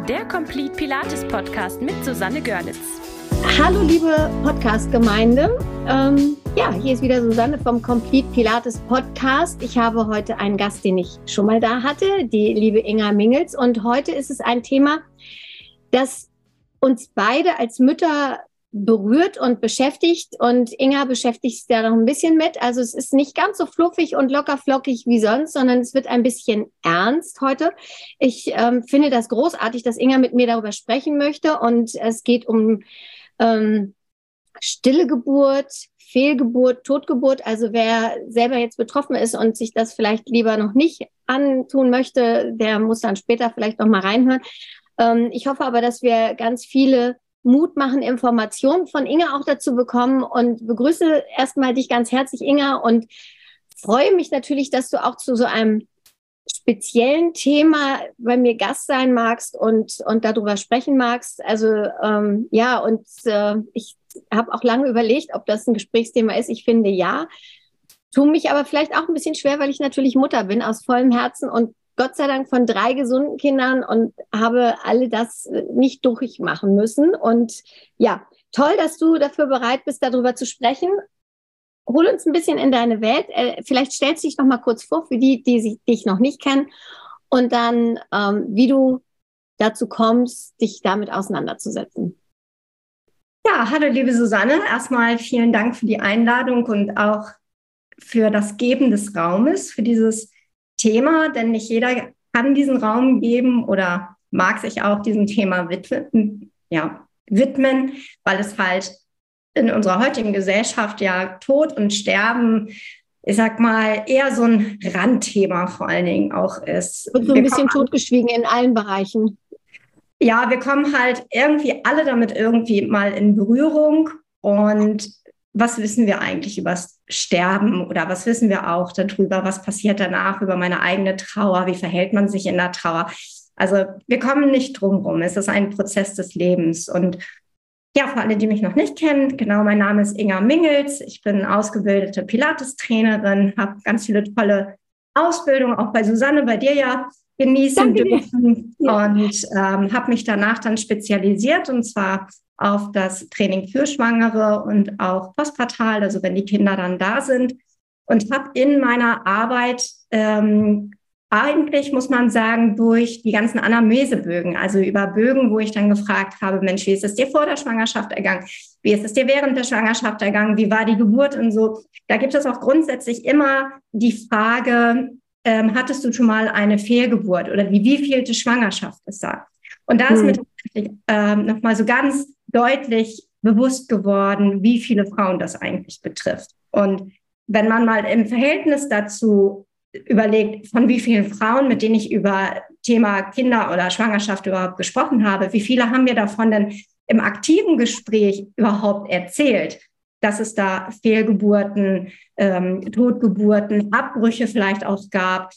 der Complete Pilates Podcast mit Susanne Görlitz. Hallo liebe Podcast-Gemeinde. Hier ist wieder Susanne vom Complete Pilates Podcast. Ich habe heute einen Gast, den ich schon mal da hatte, die liebe Inga Mingels. Und heute ist es ein Thema, das uns beide als Mütter berührt und beschäftigt. Und Inga beschäftigt sich da noch ein bisschen mit. Also es ist nicht ganz so fluffig und locker flockig wie sonst, sondern es wird ein bisschen ernst heute. Ich finde das großartig, dass Inga mit mir darüber sprechen möchte. Und es geht um stille Geburt, Fehlgeburt, Totgeburt. Also wer selber jetzt betroffen ist und sich das vielleicht lieber noch nicht antun möchte, der muss dann später vielleicht noch mal reinhören. Ich hoffe aber, dass wir ganz viele Mut machen, Informationen von Inga auch dazu bekommen und begrüße erstmal dich ganz herzlich, Inga, und freue mich natürlich, dass du auch zu so einem speziellen Thema bei mir Gast sein magst und darüber sprechen magst. Also ich habe auch lange überlegt, ob das ein Gesprächsthema ist. Ich finde ja, tue mich aber vielleicht auch ein bisschen schwer, weil ich natürlich Mutter bin aus vollem Herzen und Gott sei Dank von 3 gesunden Kindern und habe alle das nicht durchmachen müssen. Und ja, toll, dass du dafür bereit bist, darüber zu sprechen. Hol uns ein bisschen in deine Welt. Vielleicht stellst du dich noch mal kurz vor, für die dich noch nicht kennen. Und dann, wie du dazu kommst, dich damit auseinanderzusetzen. Ja, hallo liebe Susanne. Erstmal vielen Dank für die Einladung und auch für das Geben des Raumes, für dieses Thema, denn nicht jeder kann diesen Raum geben oder mag sich auch diesem Thema widmen, weil es halt in unserer heutigen Gesellschaft ja Tod und Sterben, ich sag mal, eher so ein Randthema vor allen Dingen auch ist. Und so ein bisschen totgeschwiegen in allen Bereichen. Ja, wir kommen halt irgendwie alle damit irgendwie mal in Berührung. Und was wissen wir eigentlich über das Sterben oder was wissen wir auch darüber, was passiert danach, über meine eigene Trauer, wie verhält man sich in der Trauer? Also wir kommen nicht drum rum, es ist ein Prozess des Lebens. Und ja, für alle, die mich noch nicht kennen, genau, mein Name ist Inga Mingels, ich bin ausgebildete Pilates-Trainerin, habe ganz viele tolle Ausbildungen, auch bei Susanne, bei dir ja, genießen dürfen und habe mich danach dann spezialisiert und zwar auf das Training für Schwangere und auch postpartal, also wenn die Kinder dann da sind, und habe in meiner Arbeit eigentlich, muss man sagen, durch die ganzen Anamnesebögen, also über Bögen, wo ich dann gefragt habe, Mensch, wie ist es dir vor der Schwangerschaft ergangen? Wie ist es dir während der Schwangerschaft ergangen? Wie war die Geburt und so? Da gibt es auch grundsätzlich immer die Frage, hattest du schon mal eine Fehlgeburt oder die wievielte Schwangerschaft ist da? Und da ist mir tatsächlich nochmal so ganz deutlich bewusst geworden, wie viele Frauen das eigentlich betrifft. Und wenn man mal im Verhältnis dazu überlegt, von wie vielen Frauen, mit denen ich über Thema Kinder oder Schwangerschaft überhaupt gesprochen habe, wie viele haben mir davon denn im aktiven Gespräch überhaupt erzählt, dass es da Fehlgeburten, Totgeburten, Abbrüche vielleicht auch gab.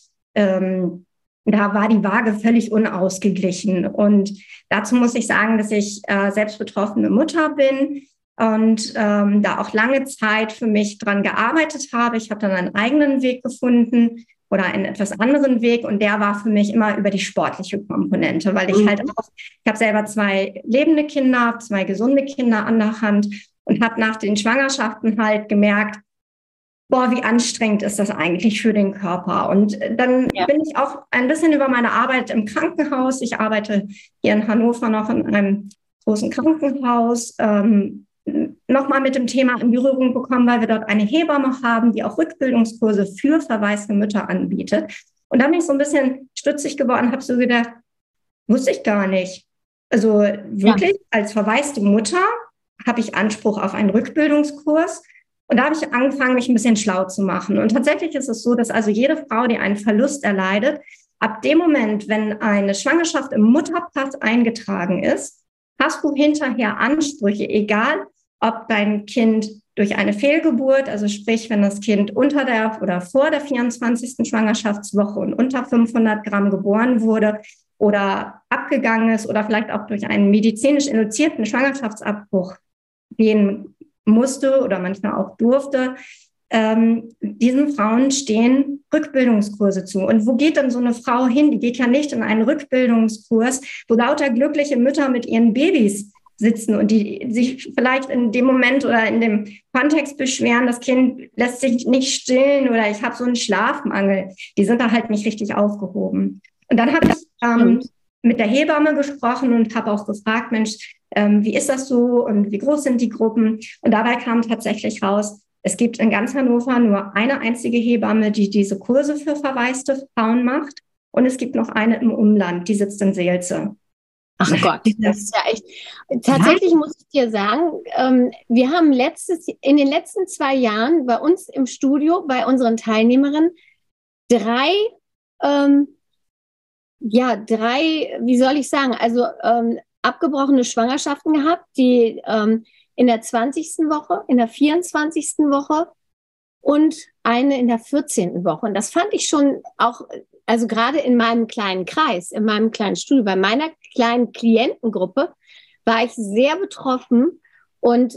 Da war die Waage völlig unausgeglichen. Und dazu muss ich sagen, dass ich selbst betroffene Mutter bin und da auch lange Zeit für mich dran gearbeitet habe. Ich habe dann einen eigenen Weg gefunden oder einen etwas anderen Weg. Und der war für mich immer über die sportliche Komponente, weil ich halt auch, ich habe selber 2 lebende Kinder, 2 gesunde Kinder an der Hand und habe nach den Schwangerschaften halt gemerkt, boah, wie anstrengend ist das eigentlich für den Körper? Und dann bin ich auch ein bisschen über meine Arbeit im Krankenhaus. Ich arbeite hier in Hannover noch in einem großen Krankenhaus, nochmal mit dem Thema in Berührung bekommen, weil wir dort eine Hebamme haben, die auch Rückbildungskurse für verwaiste Mütter anbietet. Und dann bin ich so ein bisschen stutzig geworden, habe so gedacht, wusste ich gar nicht. Also wirklich als verwaiste Mutter habe ich Anspruch auf einen Rückbildungskurs. Und da habe ich angefangen, mich ein bisschen schlau zu machen. Und tatsächlich ist es so, dass also jede Frau, die einen Verlust erleidet, ab dem Moment, wenn eine Schwangerschaft im Mutterpass eingetragen ist, hast du hinterher Ansprüche, egal ob dein Kind durch eine Fehlgeburt, also sprich, wenn das Kind unter der oder vor der 24. Schwangerschaftswoche und unter 500 Gramm geboren wurde oder abgegangen ist oder vielleicht auch durch einen medizinisch induzierten Schwangerschaftsabbruch gehen musste oder manchmal auch durfte, diesen Frauen stehen Rückbildungskurse zu. Und wo geht denn so eine Frau hin? Die geht ja nicht in einen Rückbildungskurs, wo lauter glückliche Mütter mit ihren Babys sitzen und die sich vielleicht in dem Moment oder in dem Kontext beschweren, das Kind lässt sich nicht stillen oder ich habe so einen Schlafmangel. Die sind da halt nicht richtig aufgehoben. Und dann habe ich mit der Hebamme gesprochen und habe auch gefragt, Mensch, wie ist das so und wie groß sind die Gruppen? Und dabei kam tatsächlich raus, es gibt in ganz Hannover nur eine einzige Hebamme, die diese Kurse für verwaiste Frauen macht. Und es gibt noch eine im Umland, die sitzt in Seelze. Ach Gott, das ist ja echt. Tatsächlich muss ich dir sagen, wir haben in den letzten 2 Jahren bei uns im Studio, bei unseren Teilnehmerinnen, 3, wie soll ich sagen, also abgebrochene Schwangerschaften gehabt, die in der 20. Woche, in der 24. Woche und eine in der 14. Woche. Und das fand ich schon auch, also gerade in meinem kleinen Kreis, in meinem kleinen Studio, bei meiner kleinen Klientengruppe war ich sehr betroffen und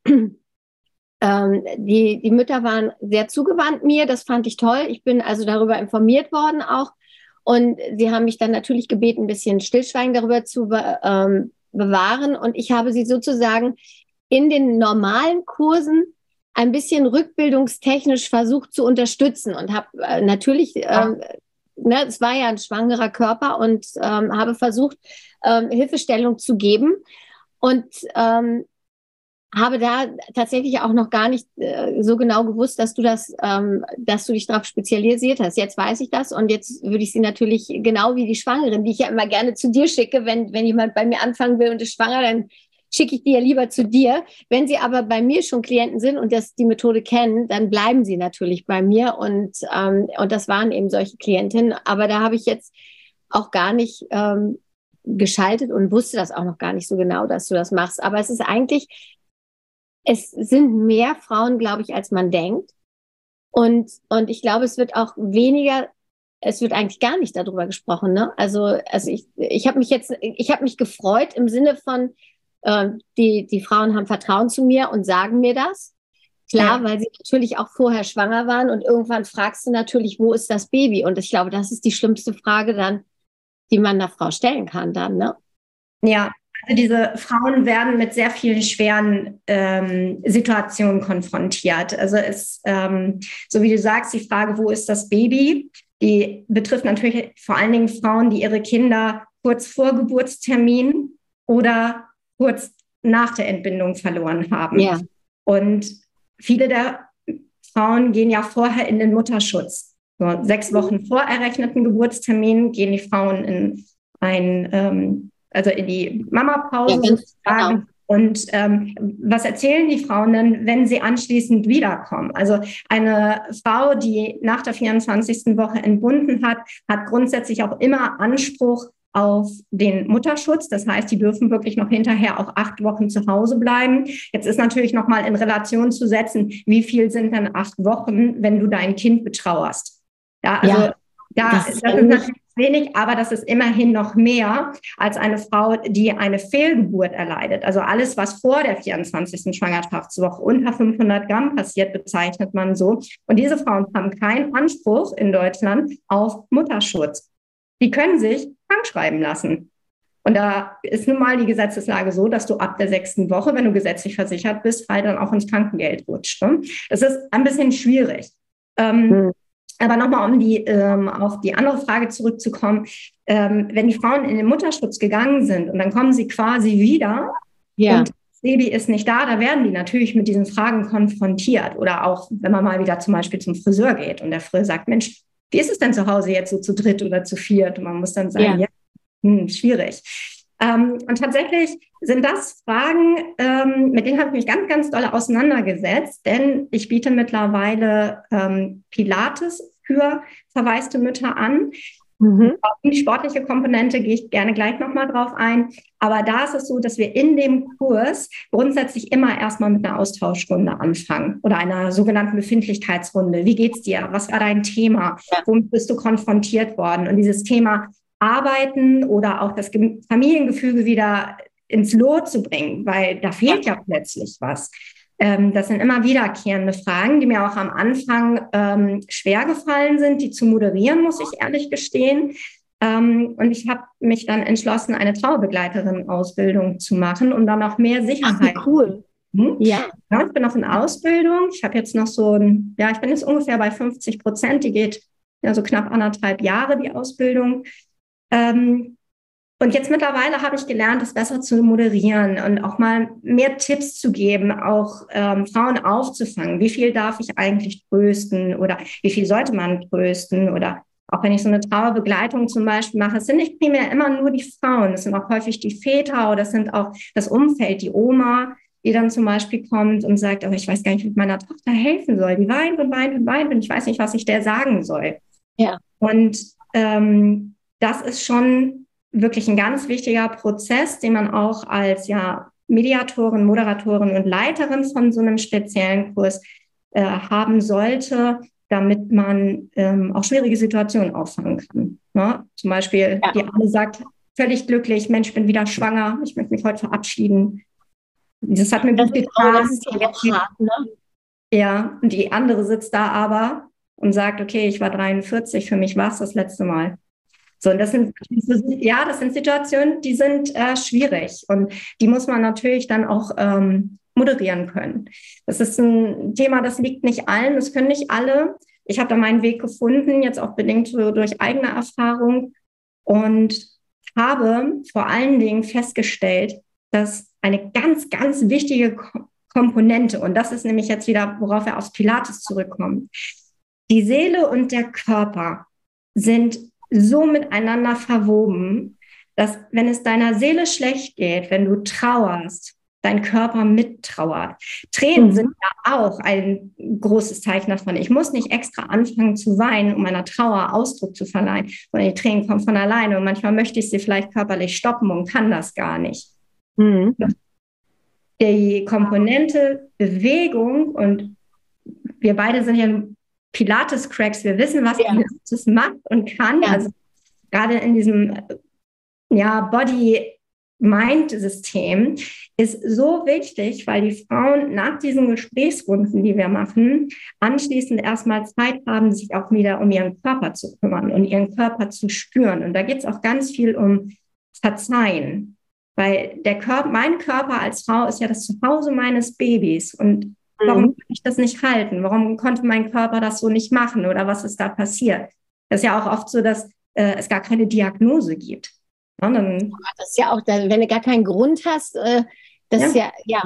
die Mütter waren sehr zugewandt mir. Das fand ich toll. Ich bin also darüber informiert worden auch. Und sie haben mich dann natürlich gebeten, ein bisschen Stillschweigen darüber zu bewahren. Und ich habe sie sozusagen in den normalen Kursen ein bisschen rückbildungstechnisch versucht zu unterstützen und habe natürlich, es war ja ein schwangerer Körper und habe versucht, Hilfestellung zu geben und habe da tatsächlich auch noch gar nicht so genau gewusst, dass du dich darauf spezialisiert hast. Jetzt weiß ich das und jetzt würde ich sie natürlich genau wie die Schwangeren, die ich ja immer gerne zu dir schicke, wenn jemand bei mir anfangen will und ist schwanger, dann schicke ich die ja lieber zu dir. Wenn sie aber bei mir schon Klienten sind und die Methode kennen, dann bleiben sie natürlich bei mir und das waren eben solche Klientinnen. Aber da habe ich jetzt auch gar nicht geschaltet und wusste das auch noch gar nicht so genau, dass du das machst. Aber es sind mehr Frauen, glaube ich, als man denkt. Und ich glaube, es wird eigentlich gar nicht darüber gesprochen, ne? Also ich habe mich gefreut im Sinne von, die Frauen haben Vertrauen zu mir und sagen mir das. Klar, weil sie natürlich auch vorher schwanger waren und irgendwann fragst du natürlich, wo ist das Baby? Und ich glaube, das ist die schlimmste Frage dann, die man einer Frau stellen kann dann, ne? Ja, also diese Frauen werden mit sehr vielen schweren Situationen konfrontiert. Also so wie du sagst, die Frage, wo ist das Baby, die betrifft natürlich vor allen Dingen Frauen, die ihre Kinder kurz vor Geburtstermin oder kurz nach der Entbindung verloren haben. Ja. Und viele der Frauen gehen ja vorher in den Mutterschutz. So 6 Wochen vor errechneten Geburtstermin gehen die Frauen in die Mamapause sozusagen. Genau. Und was erzählen die Frauen denn, wenn sie anschließend wiederkommen? Also eine Frau, die nach der 24. Woche entbunden hat grundsätzlich auch immer Anspruch auf den Mutterschutz. Das heißt, die dürfen wirklich noch hinterher auch 8 Wochen zu Hause bleiben. Jetzt ist natürlich nochmal in Relation zu setzen, wie viel sind denn 8 Wochen, wenn du dein Kind betrauerst? Ja, also das ist natürlich wenig, aber das ist immerhin noch mehr als eine Frau, die eine Fehlgeburt erleidet. Also alles, was vor der 24. Schwangerschaftswoche unter 500 Gramm passiert, bezeichnet man so. Und diese Frauen haben keinen Anspruch in Deutschland auf Mutterschutz. Die können sich krankschreiben lassen. Und da ist nun mal die Gesetzeslage so, dass du ab der 6. Woche, wenn du gesetzlich versichert bist, halt dann auch ins Krankengeld rutscht. Ne? Das ist ein bisschen schwierig. Aber nochmal, auf die andere Frage zurückzukommen, wenn die Frauen in den Mutterschutz gegangen sind und dann kommen sie quasi wieder und das Baby ist nicht da werden die natürlich mit diesen Fragen konfrontiert. Oder auch, wenn man mal wieder zum Beispiel zum Friseur geht und der Friseur sagt, Mensch, wie ist es denn zu Hause jetzt so zu dritt oder zu viert? Und man muss dann sagen, schwierig. Und tatsächlich sind das Fragen, mit denen habe ich mich ganz, ganz doll auseinandergesetzt, denn ich biete mittlerweile Pilates für verwaiste Mütter an. Auf die sportliche Komponente gehe ich gerne gleich nochmal drauf ein. Aber da ist es so, dass wir in dem Kurs grundsätzlich immer erstmal mit einer Austauschrunde anfangen oder einer sogenannten Befindlichkeitsrunde. Wie geht's dir? Was war dein Thema? Womit bist du konfrontiert worden? Und dieses Thema Arbeiten oder auch das Familiengefüge wieder ins Lot zu bringen, weil da fehlt ja plötzlich was. Das sind immer wiederkehrende Fragen, die mir auch am Anfang schwer gefallen sind, die zu moderieren, muss ich ehrlich gestehen. Und ich habe mich dann entschlossen, eine Trauerbegleiterin-Ausbildung zu machen, um dann noch mehr Sicherheit. Ach, cool. Ja, ich bin noch in Ausbildung. Ich habe jetzt noch ich bin jetzt ungefähr bei 50%. Die geht ja so knapp 1,5 Jahre, die Ausbildung. Und jetzt mittlerweile habe ich gelernt, das besser zu moderieren und auch mal mehr Tipps zu geben, auch Frauen aufzufangen. Wie viel darf ich eigentlich trösten oder wie viel sollte man trösten? Oder auch wenn ich so eine Trauerbegleitung zum Beispiel mache, es sind nicht primär immer nur die Frauen, es sind auch häufig die Väter oder es sind auch das Umfeld, die Oma, die dann zum Beispiel kommt und sagt, aber ich weiß gar nicht, wie ich meiner Tochter helfen soll. Die weint und weint und weint und ich weiß nicht, was ich der sagen soll. Ja. Und das ist schon wirklich ein ganz wichtiger Prozess, den man auch als Mediatorin, Moderatorin und Leiterin von so einem speziellen Kurs haben sollte, damit man auch schwierige Situationen auffangen kann. Ne? Zum Beispiel, die eine sagt, völlig glücklich, Mensch, ich bin wieder schwanger, ich möchte mich heute verabschieden. Das hat mir gut getan. Das ist ja auch hart, ne? Ja, und die andere sitzt da aber und sagt, okay, ich war 43, für mich war es das letzte Mal. So, und das sind Situationen, die sind schwierig und die muss man natürlich dann auch moderieren können. Das ist ein Thema, das liegt nicht allen, das können nicht alle. Ich habe da meinen Weg gefunden, jetzt auch bedingt so durch eigene Erfahrung und habe vor allen Dingen festgestellt, dass eine ganz, ganz wichtige Komponente, und das ist nämlich jetzt wieder, worauf wir aufs Pilates zurückkommen, die Seele und der Körper sind so miteinander verwoben, dass wenn es deiner Seele schlecht geht, wenn du trauerst, dein Körper mittrauert. Tränen sind ja auch ein großes Zeichen davon. Ich muss nicht extra anfangen zu weinen, um meiner Trauer Ausdruck zu verleihen, sondern die Tränen kommen von alleine und manchmal möchte ich sie vielleicht körperlich stoppen und kann das gar nicht. Die Komponente Bewegung, und wir beide sind ja Pilates-Cracks, wir wissen, was Pilates macht und kann. Also gerade in diesem Body-Mind-System ist so wichtig, weil die Frauen nach diesen Gesprächsrunden, die wir machen, anschließend erstmal Zeit haben, sich auch wieder um ihren Körper zu kümmern und ihren Körper zu spüren. Und da geht es auch ganz viel um Verzeihen, weil mein Körper als Frau ist ja das Zuhause meines Babys und warum kann ich das nicht halten? Warum konnte mein Körper das so nicht machen? Oder was ist da passiert? Das ist ja auch oft so, dass es gar keine Diagnose gibt. Ja, das ist ja auch, wenn du gar keinen Grund hast, das ist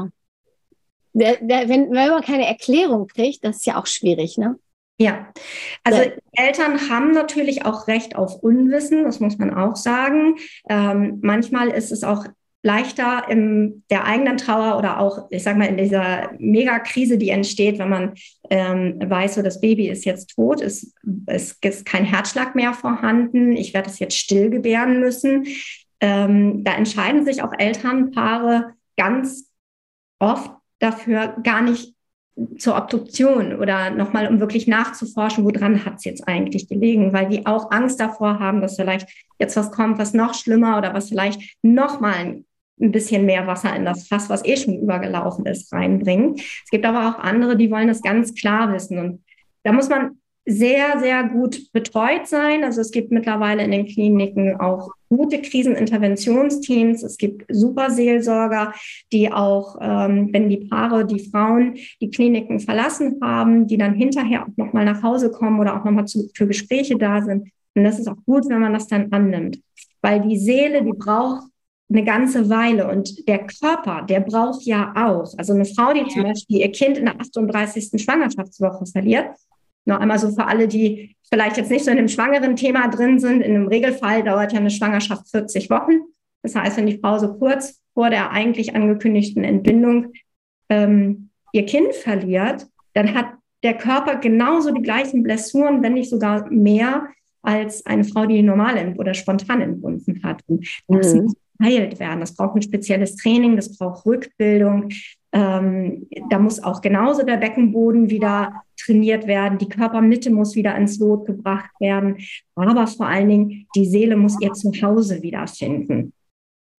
wenn man keine Erklärung kriegt, das ist ja auch schwierig, ne? Ja, also Eltern haben natürlich auch Recht auf Unwissen, das muss man auch sagen. Manchmal ist es auch leichter in der eigenen Trauer oder auch, ich sag mal, in dieser Megakrise, die entsteht, wenn man weiß, so das Baby ist jetzt tot, es ist kein Herzschlag mehr vorhanden, ich werde es jetzt still gebären müssen. Da entscheiden sich auch Elternpaare ganz oft dafür, gar nicht zur Obduktion oder nochmal, um wirklich nachzuforschen, woran hat es jetzt eigentlich gelegen, weil die auch Angst davor haben, dass vielleicht jetzt was kommt, was noch schlimmer oder was vielleicht nochmal ein bisschen mehr Wasser in das Fass, was schon übergelaufen ist, reinbringen. Es gibt aber auch andere, die wollen das ganz klar wissen. Und da muss man sehr, sehr gut betreut sein. Also es gibt mittlerweile in den Kliniken auch gute Kriseninterventionsteams. Es gibt super Seelsorger, die auch, wenn die Frauen die Kliniken verlassen haben, die dann hinterher auch nochmal nach Hause kommen oder auch nochmal für Gespräche da sind. Und das ist auch gut, wenn man das dann annimmt. Weil die Seele, die braucht eine ganze Weile und der Körper, der braucht ja auch. Also eine Frau, die zum Beispiel ihr Kind in der 38. Schwangerschaftswoche verliert, noch einmal so für alle, die vielleicht jetzt nicht so in dem schwangeren Thema drin sind, in einem Regelfall dauert ja eine Schwangerschaft 40 Wochen. Das heißt, wenn die Frau so kurz vor der eigentlich angekündigten Entbindung ihr Kind verliert, dann hat der Körper genauso die gleichen Blessuren, wenn nicht sogar mehr, als eine Frau, die normal oder spontan entbunden hat. Und das muss geheilt werden. Das braucht ein spezielles Training, das braucht Rückbildung. Da muss auch genauso der Beckenboden wieder trainiert werden. Die Körpermitte muss wieder ins Lot gebracht werden. Aber vor allen Dingen, die Seele muss ihr Zuhause wiederfinden.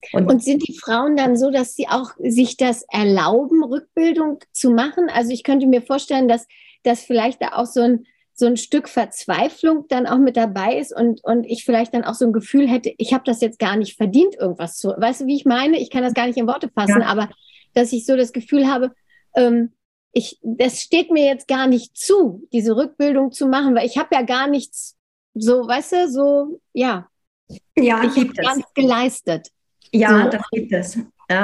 Und sind die Frauen dann so, dass sie auch sich das erlauben, Rückbildung zu machen? Also ich könnte mir vorstellen, dass vielleicht da auch so ein Stück Verzweiflung dann auch mit dabei ist und ich vielleicht dann auch so ein Gefühl hätte, ich habe das jetzt gar nicht verdient, irgendwas zu. Weißt du, wie ich meine? Ich kann das gar nicht in Worte fassen, aber dass ich so das Gefühl habe, das steht mir jetzt gar nicht zu, diese Rückbildung zu machen, weil ich habe ja gar nichts so, weißt du, so, ja. Ja, ich habe gar nichts geleistet. Ja, so. das gibt es.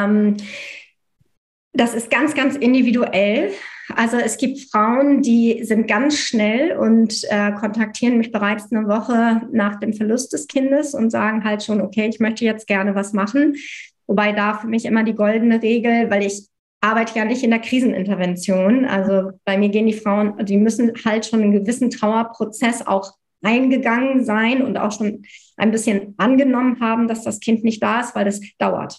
Das ist ganz, ganz individuell. Also es gibt Frauen, die sind ganz schnell und kontaktieren mich bereits eine Woche nach dem Verlust des Kindes und sagen halt schon, okay, ich möchte jetzt gerne was machen. Wobei da für mich immer die goldene Regel, weil ich arbeite ja nicht in der Krisenintervention. Also bei mir gehen die Frauen, die müssen halt schon einen gewissen Trauerprozess auch eingegangen sein und auch schon ein bisschen angenommen haben, dass das Kind nicht da ist, weil das dauert.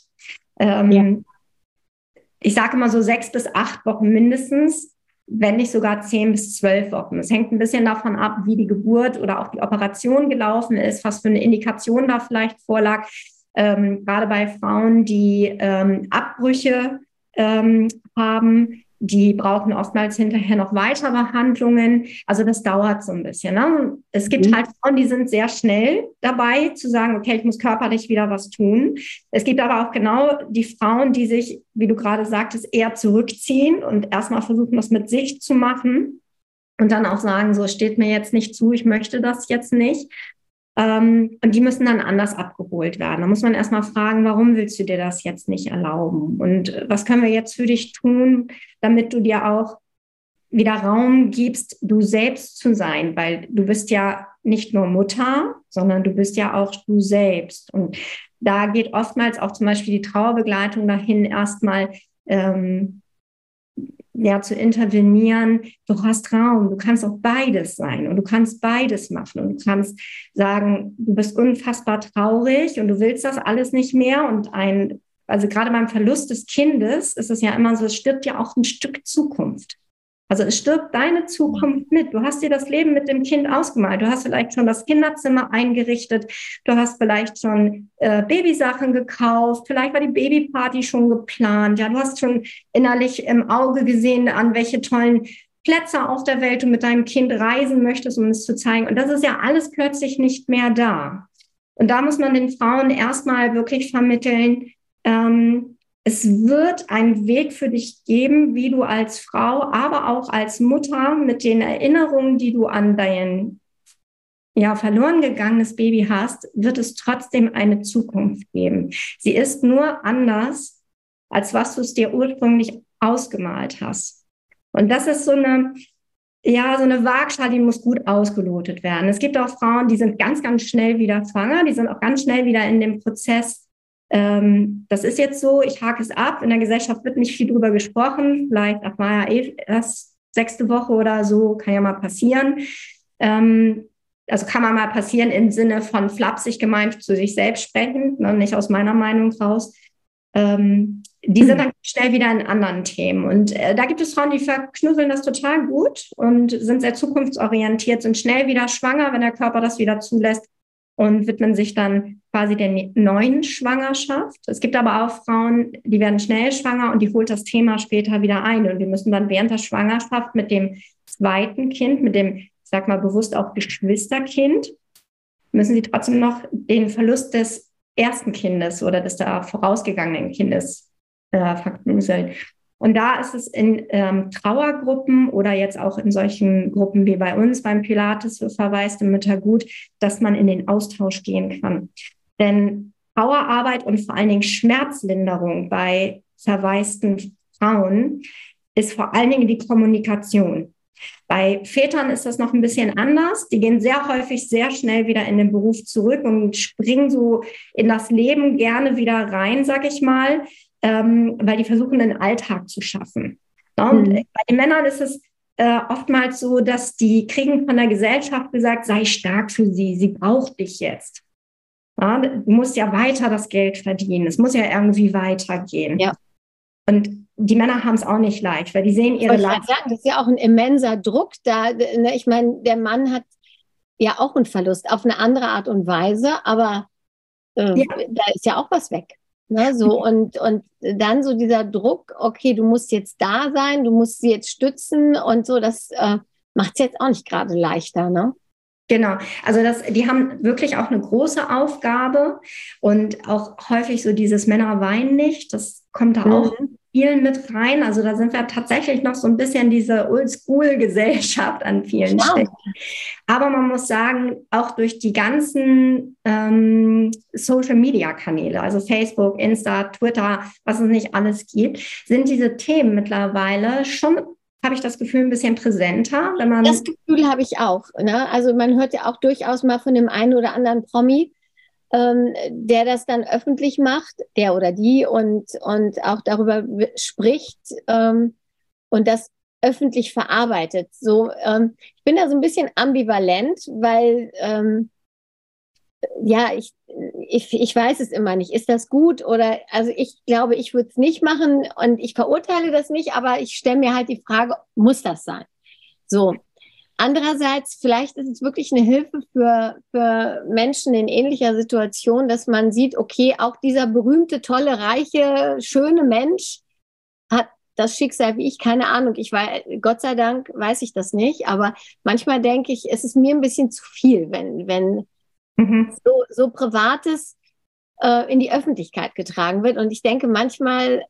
Ich sage immer so 6 bis 8 Wochen mindestens, wenn nicht sogar 10 bis 12 Wochen. Es hängt ein bisschen davon ab, wie die Geburt oder auch die Operation gelaufen ist, was für eine Indikation da vielleicht vorlag. Gerade bei Frauen, die Abbrüche haben, die brauchen oftmals hinterher noch weitere Behandlungen. Also das dauert so ein bisschen. Ne? Es gibt halt Frauen, die sind sehr schnell dabei zu sagen, okay, ich muss körperlich wieder was tun. Es gibt aber auch genau die Frauen, die sich, wie du gerade sagtest, eher zurückziehen und erstmal versuchen, das mit sich zu machen und dann auch sagen, so steht mir jetzt nicht zu, ich möchte das jetzt nicht. Und die müssen dann anders abgeholt werden. Da muss man erstmal fragen, warum willst du dir das jetzt nicht erlauben? Und was können wir jetzt für dich tun, damit du dir auch wieder Raum gibst, du selbst zu sein? Weil du bist ja nicht nur Mutter, sondern du bist ja auch du selbst. Und da geht oftmals auch zum Beispiel die Trauerbegleitung dahin, erstmal zu intervenieren, du hast Raum, du kannst auch beides sein und du kannst beides machen und du kannst sagen, du bist unfassbar traurig und du willst das alles nicht mehr also gerade beim Verlust des Kindes ist es ja immer so, es stirbt ja auch ein Stück Zukunft. Also es stirbt deine Zukunft mit. Du hast dir das Leben mit dem Kind ausgemalt. Du hast vielleicht schon das Kinderzimmer eingerichtet. Du hast vielleicht schon Babysachen gekauft. Vielleicht war die Babyparty schon geplant. Ja, du hast schon innerlich im Auge gesehen, an welche tollen Plätze auf der Welt du mit deinem Kind reisen möchtest, um es zu zeigen. Und das ist ja alles plötzlich nicht mehr da. Und da muss man den Frauen erstmal wirklich vermitteln, es wird einen Weg für dich geben, wie du als Frau, aber auch als Mutter mit den Erinnerungen, die du an dein verloren gegangenes Baby hast, wird es trotzdem eine Zukunft geben. Sie ist nur anders, als was du es dir ursprünglich ausgemalt hast. Und das ist so eine Waagschale, die muss gut ausgelotet werden. Es gibt auch Frauen, die sind ganz, ganz schnell wieder schwanger, die sind auch ganz schnell wieder in dem Prozess. Das ist jetzt so, ich hake es ab. In der Gesellschaft wird nicht viel drüber gesprochen. Vielleicht war ja erst 6. Woche oder so, kann ja mal passieren. Also kann man mal passieren im Sinne von flapsig gemeint zu sich selbst sprechen, ne, nicht aus meiner Meinung raus. Die sind dann schnell wieder in anderen Themen. Und da gibt es Frauen, die verknusseln das total gut und sind sehr zukunftsorientiert, sind schnell wieder schwanger, wenn der Körper das wieder zulässt und widmen sich dann quasi der neuen Schwangerschaft. Es gibt aber auch Frauen, die werden schnell schwanger und die holt das Thema später wieder ein. Und die müssen dann während der Schwangerschaft mit dem zweiten Kind, mit dem, ich sag mal bewusst auch Geschwisterkind, müssen sie trotzdem noch den Verlust des ersten Kindes oder des da vorausgegangenen Kindes verknüseln. Und da ist es in Trauergruppen oder jetzt auch in solchen Gruppen wie bei uns beim Pilates für verwaiste Mütter gut, dass man in den Austausch gehen kann. Denn Trauerarbeit und vor allen Dingen Schmerzlinderung bei verwaisten Frauen ist vor allen Dingen die Kommunikation. Bei Vätern ist das noch ein bisschen anders. Die gehen sehr häufig sehr schnell wieder in den Beruf zurück und springen so in das Leben gerne wieder rein, sag ich mal, weil die versuchen, einen Alltag zu schaffen. Ja, und bei den Männern ist es oftmals so, dass die kriegen von der Gesellschaft gesagt, sei stark für sie braucht dich jetzt. Ja, du musst ja weiter das Geld verdienen, es muss ja irgendwie weitergehen. Ja. Und die Männer haben es auch nicht leicht, weil die sehen ihre Leistung. Das ist ja auch ein immenser Druck da. Ne? Ich meine, der Mann hat ja auch einen Verlust auf eine andere Art und Weise, aber da ist ja auch was weg. Ne, so und dann so dieser Druck, okay, du musst jetzt da sein, du musst sie jetzt stützen und so, das macht es jetzt auch nicht gerade leichter, ne? Genau, also die haben wirklich auch eine große Aufgabe und auch häufig so dieses Männer weinen nicht, das kommt da auch vielen mit rein. Also da sind wir tatsächlich noch so ein bisschen diese Oldschool-Gesellschaft an vielen Stellen. Aber man muss sagen, auch durch die ganzen Social-Media-Kanäle, also Facebook, Insta, Twitter, was es nicht alles gibt, sind diese Themen mittlerweile schon, habe ich das Gefühl, ein bisschen präsenter. Wenn man Das Gefühl habe ich auch. Ne? Also man hört ja auch durchaus mal von dem einen oder anderen Promi, der das dann öffentlich macht, der oder die, und auch darüber spricht und das öffentlich verarbeitet. So, ich bin da so ein bisschen ambivalent, weil ja, ich weiß es immer nicht. Ist das gut oder, also ich glaube, ich würde es nicht machen und ich verurteile das nicht, aber ich stelle mir halt die Frage, muss das sein? So. Andererseits, vielleicht ist es wirklich eine Hilfe für Menschen in ähnlicher Situation, dass man sieht, okay, auch dieser berühmte, tolle, reiche, schöne Mensch hat das Schicksal wie ich, keine Ahnung. Ich weiß, Gott sei Dank weiß ich das nicht, aber manchmal denke ich, es ist mir ein bisschen zu viel, wenn so Privates in die Öffentlichkeit getragen wird. Und ich denke manchmal,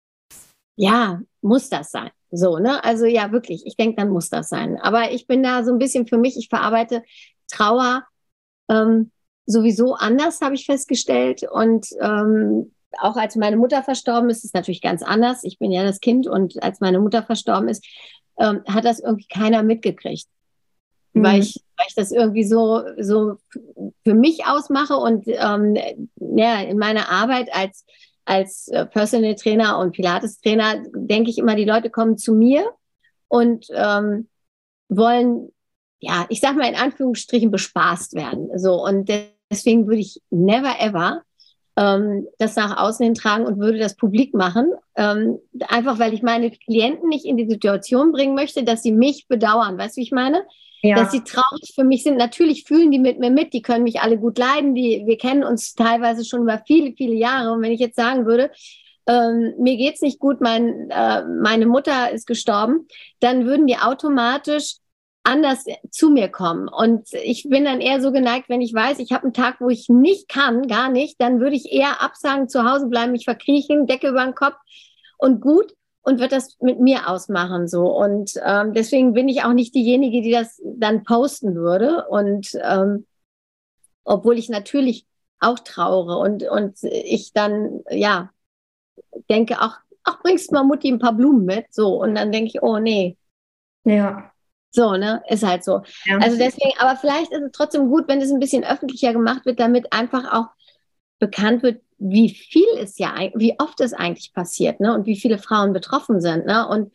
ja, muss das sein. So, ne? Also ja, wirklich, ich denke, dann muss das sein. Aber ich bin da so ein bisschen für mich, ich verarbeite Trauer sowieso anders, habe ich festgestellt. Und auch als meine Mutter verstorben ist, ist es natürlich ganz anders. Ich bin ja das Kind und als meine Mutter verstorben ist, hat das irgendwie keiner mitgekriegt. Weil ich das irgendwie so für mich ausmache und ja, in meiner Arbeit als Personal Trainer und Pilates-Trainer denke ich immer, die Leute kommen zu mir und wollen, ja, ich sag mal in Anführungsstrichen, bespaßt werden. So, und deswegen würde ich never ever das nach außen hin tragen und würde das publik machen. Einfach, weil ich meine Klienten nicht in die Situation bringen möchte, dass sie mich bedauern. Weißt du, wie ich meine? Ja. Dass sie traurig für mich sind. Natürlich fühlen die mit mir mit, die können mich alle gut leiden. Wir kennen uns teilweise schon über viele, viele Jahre. Und wenn ich jetzt sagen würde, mir geht's nicht gut, meine Mutter ist gestorben, dann würden die automatisch anders zu mir kommen. Und ich bin dann eher so geneigt, wenn ich weiß, ich habe einen Tag, wo ich nicht kann, gar nicht, dann würde ich eher absagen, zu Hause bleiben, mich verkriechen, Decke über den Kopf und gut und wird das mit mir ausmachen. So. Und deswegen bin ich auch nicht diejenige, die das dann posten würde. Und obwohl ich natürlich auch trauere und ich dann, ja, denke, auch bringst du mal Mutti ein paar Blumen mit. So. Und dann denke ich, oh nee. Ja. So, ne, ist halt so. Ja. Also deswegen, aber vielleicht ist es trotzdem gut, wenn es ein bisschen öffentlicher gemacht wird, damit einfach auch bekannt wird, wie viel es ja, wie oft es eigentlich passiert, ne, und wie viele Frauen betroffen sind, ne, und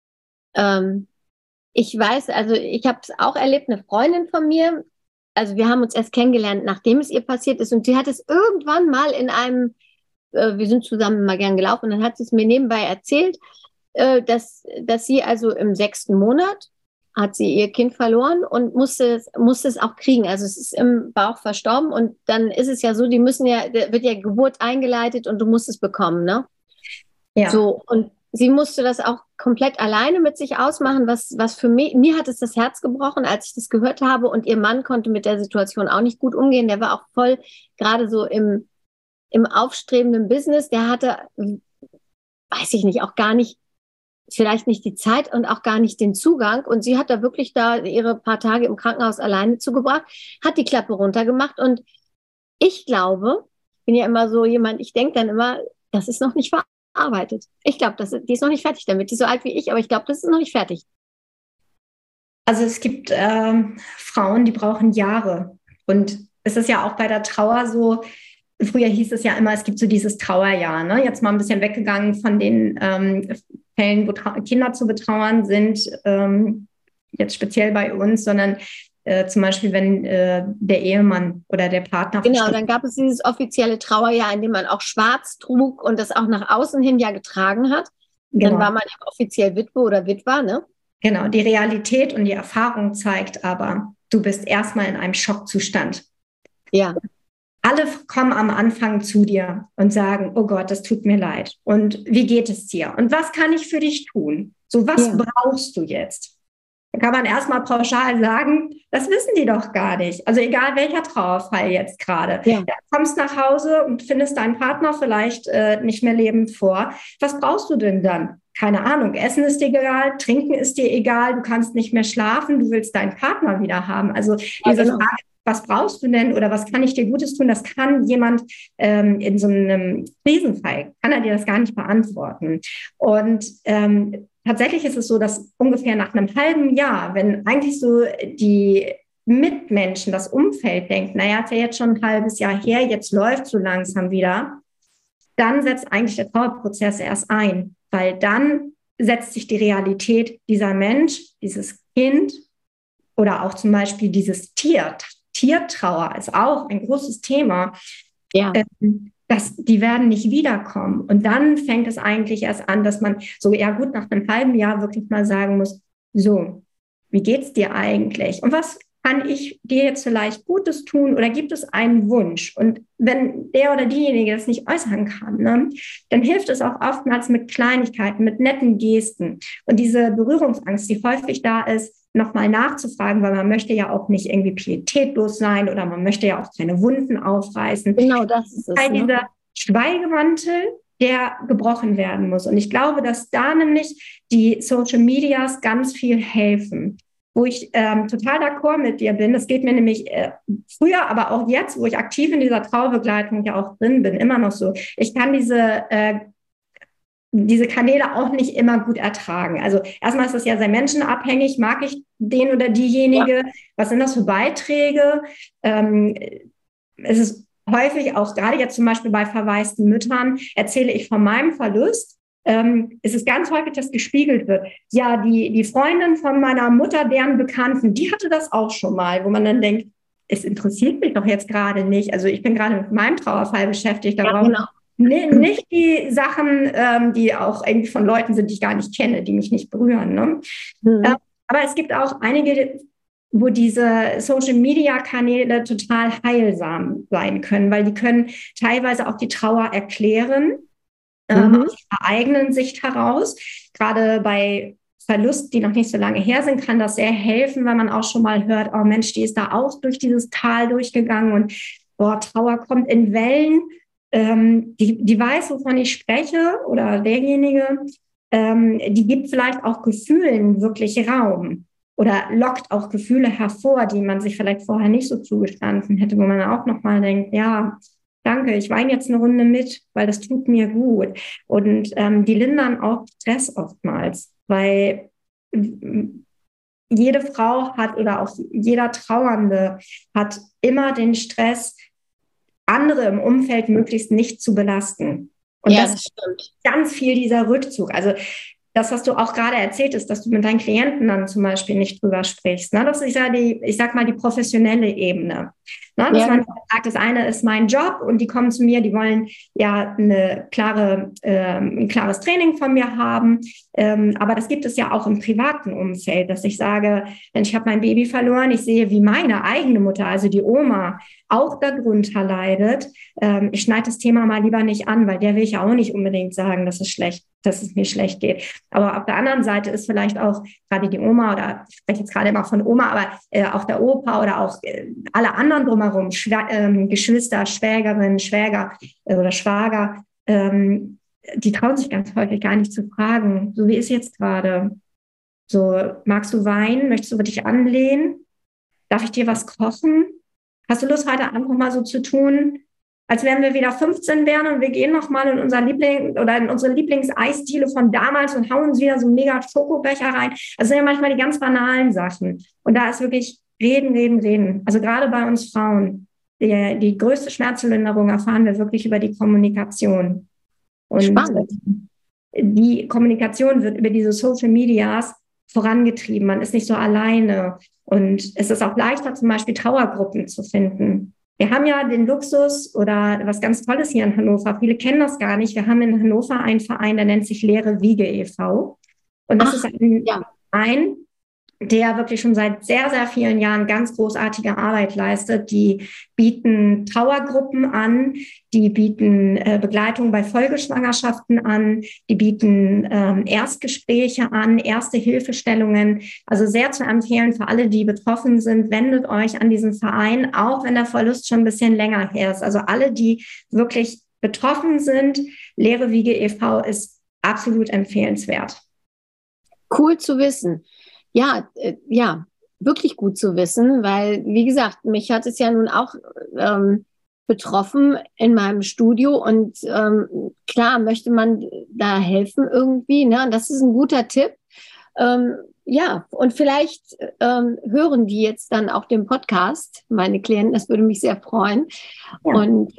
ich weiß, also ich habe es auch erlebt, eine Freundin von mir, also wir haben uns erst kennengelernt, nachdem es ihr passiert ist, und sie hat es irgendwann mal in einem, wir sind zusammen mal gern gelaufen, und dann hat sie es mir nebenbei erzählt, dass sie also im 6. Monat hat sie ihr Kind verloren und musste es auch kriegen. Also es ist im Bauch verstorben und dann ist es ja so, wird ja Geburt eingeleitet und du musst es bekommen, ne? Ja. So, und sie musste das auch komplett alleine mit sich ausmachen, was für mir hat es das Herz gebrochen, als ich das gehört habe, und ihr Mann konnte mit der Situation auch nicht gut umgehen. Der war auch voll gerade so im aufstrebenden Business. Der hatte, weiß ich nicht, auch gar nicht, vielleicht nicht die Zeit und auch gar nicht den Zugang. Und sie hat da wirklich ihre paar Tage im Krankenhaus alleine zugebracht, hat die Klappe runtergemacht. Und ich glaube, ich bin ja immer so jemand, ich denke dann immer, das ist noch nicht verarbeitet. Ich glaube, die ist noch nicht fertig damit. Die ist so alt wie ich, aber ich glaube, das ist noch nicht fertig. Also es gibt Frauen, die brauchen Jahre. Und es ist ja auch bei der Trauer so, früher hieß es ja immer, es gibt so dieses Trauerjahr, ne? Jetzt mal ein bisschen weggegangen von den Fällen, wo Kinder zu betrauern sind, jetzt speziell bei uns, sondern zum Beispiel, wenn der Ehemann oder der Partner... Genau, dann gab es dieses offizielle Trauerjahr, in dem man auch schwarz trug und das auch nach außen hin ja getragen hat. Genau. Dann war man ja offiziell Witwe oder Witwer, ne? Genau, die Realität und die Erfahrung zeigt aber, du bist erstmal in einem Schockzustand. Ja. alle kommen am Anfang zu dir und sagen, oh Gott, das tut mir leid. Und wie geht es dir? Und was kann ich für dich tun? So, was brauchst du jetzt? Da kann man erstmal pauschal sagen, das wissen die doch gar nicht. Also egal welcher Trauerfall jetzt gerade. Ja. Du kommst nach Hause und findest deinen Partner vielleicht nicht mehr lebend vor. Was brauchst du denn dann? Keine Ahnung, Essen ist dir egal, Trinken ist dir egal, du kannst nicht mehr schlafen, du willst deinen Partner wieder haben. Also diese Frage, was brauchst du denn oder was kann ich dir Gutes tun? Das kann jemand in so einem Krisenfall, kann er dir das gar nicht beantworten. Und tatsächlich ist es so, dass ungefähr nach einem halben Jahr, wenn eigentlich so die Mitmenschen, das Umfeld denkt, naja, ist ja jetzt schon ein halbes Jahr her, jetzt läuft so langsam wieder, dann setzt eigentlich der Trauerprozess erst ein, weil dann setzt sich die Realität dieser Mensch, dieses Kind oder auch zum Beispiel dieses Tier. Tiertrauer ist auch ein großes Thema. Ja. Die werden nicht wiederkommen. Und dann fängt es eigentlich erst an, dass man so, ja gut, nach einem halben Jahr wirklich mal sagen muss, so, wie geht's dir eigentlich? Und was kann ich dir jetzt vielleicht Gutes tun oder gibt es einen Wunsch? Und wenn der oder diejenige das nicht äußern kann, ne, dann hilft es auch oftmals mit Kleinigkeiten, mit netten Gesten. Und diese Berührungsangst, die häufig da ist, nochmal nachzufragen, weil man möchte ja auch nicht irgendwie pietätlos sein oder man möchte ja auch keine Wunden aufreißen. Genau, das ist es. Dieser Schweigemantel, der gebrochen werden muss. Und ich glaube, dass da nämlich die Social Medias ganz viel helfen. Wo ich total d'accord mit dir bin. Das geht mir nämlich früher, aber auch jetzt, wo ich aktiv in dieser Trauerbegleitung ja auch drin bin, immer noch so. Ich kann diese Kanäle auch nicht immer gut ertragen. Also erstmal ist das ja sehr menschenabhängig. Mag ich den oder diejenige? Ja. Was sind das für Beiträge? Es ist häufig auch, gerade jetzt zum Beispiel bei verwaisten Müttern, erzähle ich von meinem Verlust. Es ist ganz häufig, dass gespiegelt wird. Ja, die Freundin von meiner Mutter, deren Bekannten, die hatte das auch schon mal, wo man dann denkt, es interessiert mich doch jetzt gerade nicht. Also ich bin gerade mit meinem Trauerfall beschäftigt. Da brauche nicht die Sachen, die auch irgendwie von Leuten sind, die ich gar nicht kenne, die mich nicht berühren. Ne? Mhm. Aber es gibt auch einige, wo diese Social-Media-Kanäle total heilsam sein können, weil die können teilweise auch die Trauer erklären, aus ihrer eigenen Sicht heraus. Gerade bei Verlust, die noch nicht so lange her sind, kann das sehr helfen, weil man auch schon mal hört, oh Mensch, die ist da auch durch dieses Tal durchgegangen und boah, Trauer kommt in Wellen. Die weiß, wovon ich spreche oder derjenige, die gibt vielleicht auch Gefühlen wirklich Raum oder lockt auch Gefühle hervor, die man sich vielleicht vorher nicht so zugestanden hätte, wo man auch nochmal denkt, ja, danke, ich weine jetzt eine Runde mit, weil das tut mir gut. Und die lindern auch Stress oftmals, weil jede Frau hat oder auch jeder Trauernde hat immer den Stress, andere im Umfeld möglichst nicht zu belasten. Und das stimmt. Ganz viel dieser Rückzug. Also das, was du auch gerade erzählt hast, dass du mit deinen Klienten dann zum Beispiel nicht drüber sprichst. Ne? Das ist ja die professionelle Ebene. Ne? Dass man sagt, das eine ist mein Job und die kommen zu mir, die wollen ja ein klares Training von mir haben. Aber das gibt es ja auch im privaten Umfeld, dass ich sage, wenn ich habe mein Baby verloren, ich sehe, wie meine eigene Mutter, also die Oma, auch darunter leidet. Ich schneide das Thema mal lieber nicht an, weil der will ich ja auch nicht unbedingt sagen, dass es mir schlecht geht. Aber auf der anderen Seite ist vielleicht auch gerade die Oma oder ich spreche jetzt gerade immer von Oma, aber auch der Opa oder auch alle anderen drumherum, Geschwister, Schwägerin, Schwäger oder Schwager, die trauen sich ganz häufig gar nicht zu fragen, so wie ist jetzt gerade? So, magst du weinen? Möchtest du dich anlehnen? Darf ich dir was kochen? Hast du Lust, heute Abend noch mal so zu tun, als wenn wir wieder 15 wären und wir gehen noch mal in unsere Lieblingseisdiele von damals und hauen uns wieder so einen mega Schokobecher rein. Das sind ja manchmal die ganz banalen Sachen. Und da ist wirklich reden. Also gerade bei uns Frauen, die größte Schmerzlinderung erfahren wir wirklich über die Kommunikation. Und spannend. Die Kommunikation wird über diese Social Medias vorangetrieben. Man ist nicht so alleine. Und es ist auch leichter, zum Beispiel Trauergruppen zu finden. Wir haben ja den Luxus oder was ganz Tolles hier in Hannover. Viele kennen das gar nicht. Wir haben in Hannover einen Verein, der nennt sich Leere Wiege e.V. Und das ist ein Verein, der wirklich schon seit sehr, sehr vielen Jahren ganz großartige Arbeit leistet. Die bieten Trauergruppen an, die bieten Begleitung bei Folgeschwangerschaften an, die bieten Erstgespräche an, erste Hilfestellungen. Also sehr zu empfehlen für alle, die betroffen sind, wendet euch an diesen Verein, auch wenn der Verlust schon ein bisschen länger her ist. Also alle, die wirklich betroffen sind, Leere Wiege e.V. ist absolut empfehlenswert. Cool zu wissen. Ja, wirklich gut zu wissen, weil, wie gesagt, mich hat es ja nun auch betroffen in meinem Studio und klar möchte man da helfen irgendwie, ne? Und das ist ein guter Tipp. Ja, und vielleicht hören die jetzt dann auch den Podcast, meine Klienten, das würde mich sehr freuen. Ja. Und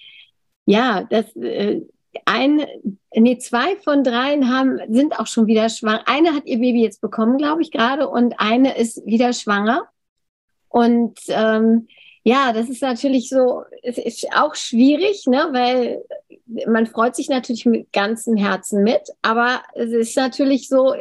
zwei von dreien sind auch schon wieder schwanger. Eine hat ihr Baby jetzt bekommen, glaube ich, gerade, und eine ist wieder schwanger. Und das ist natürlich so, es ist auch schwierig, ne, weil man freut sich natürlich mit ganzem Herzen mit, aber es ist natürlich so,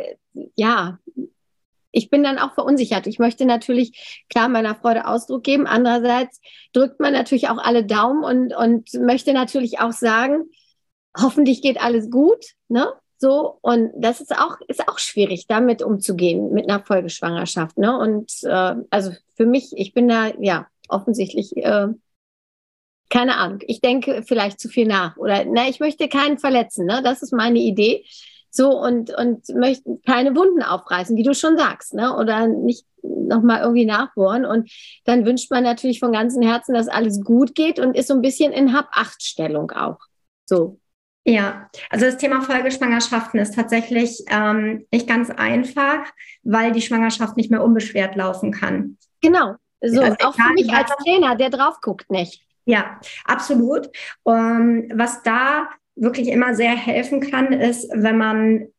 ich bin dann auch verunsichert. Ich möchte natürlich klar meiner Freude Ausdruck geben. Andererseits drückt man natürlich auch alle Daumen und möchte natürlich auch sagen, hoffentlich geht alles gut, ne? So, und das ist auch schwierig, damit umzugehen, mit einer Folgeschwangerschaft, ne? Und also für mich, ich bin da, offensichtlich, keine Ahnung, ich denke vielleicht zu viel nach. Oder, ich möchte keinen verletzen, ne? Das ist meine Idee. So, und möchte keine Wunden aufreißen, wie du schon sagst, ne? Oder nicht nochmal irgendwie nachbohren. Und dann wünscht man natürlich von ganzem Herzen, dass alles gut geht und ist so ein bisschen in Hab-Acht-Stellung auch. So. Ja, also das Thema Folgeschwangerschaften ist tatsächlich nicht ganz einfach, weil die Schwangerschaft nicht mehr unbeschwert laufen kann. Genau, so also auch für mich als Trainer, der drauf guckt nicht. Ja, absolut. Was da wirklich immer sehr helfen kann, ist, wenn man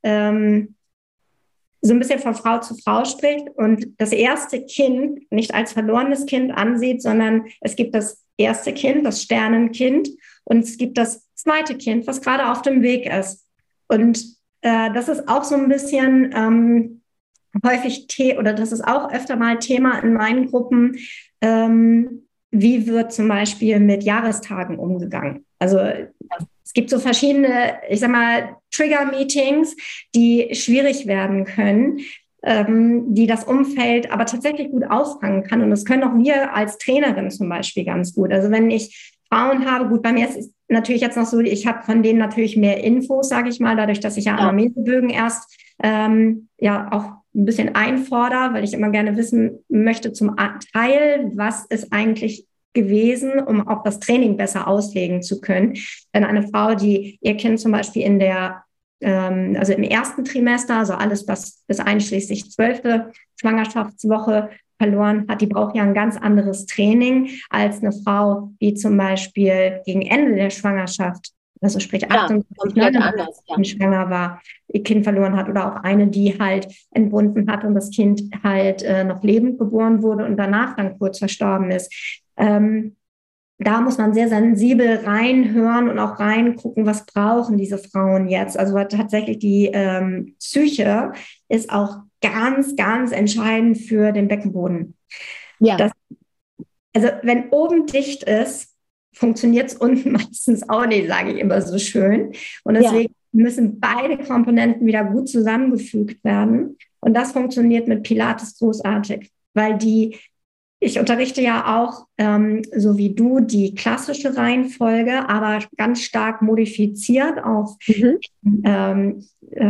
so ein bisschen von Frau zu Frau spricht und das erste Kind nicht als verlorenes Kind ansieht, sondern es gibt das erste Kind, das Sternenkind, und es gibt das zweite Kind, was gerade auf dem Weg ist. Und das ist auch so ein bisschen häufig, das ist auch öfter mal Thema in meinen Gruppen. Wie wird zum Beispiel mit Jahrestagen umgegangen? Also es gibt so verschiedene, ich sag mal, Trigger-Meetings, die schwierig werden können, die das Umfeld aber tatsächlich gut auffangen kann. Und das können auch wir als Trainerin zum Beispiel ganz gut. Also wenn ich Frauen habe, gut, bei mir ist es natürlich jetzt noch so, ich habe von denen natürlich mehr Infos, sage ich mal, dadurch, dass ich ja Anamnesebögen erst auch ein bisschen einfordere, weil ich immer gerne wissen möchte zum Teil, was ist eigentlich gewesen, um auch das Training besser auslegen zu können. Denn eine Frau, die ihr Kind zum Beispiel im ersten Trimester, also alles bis einschließlich 12. Schwangerschaftswoche verloren hat, die braucht ja ein ganz anderes Training als eine Frau, die zum Beispiel gegen Ende der Schwangerschaft, also sprich 28 Monate schwanger war, ihr Kind verloren hat, oder auch eine, die halt entbunden hat und das Kind halt noch lebend geboren wurde und danach dann kurz verstorben ist. Da muss man sehr sensibel reinhören und auch reingucken, was brauchen diese Frauen jetzt. Also tatsächlich die Psyche ist auch ganz, ganz entscheidend für den Beckenboden. Ja. Also wenn oben dicht ist, funktioniert es unten meistens auch nicht, sage ich immer so schön. Und deswegen müssen beide Komponenten wieder gut zusammengefügt werden. Und das funktioniert mit Pilates großartig, weil ich unterrichte ja auch, so wie du, die klassische Reihenfolge, aber ganz stark modifiziert auf den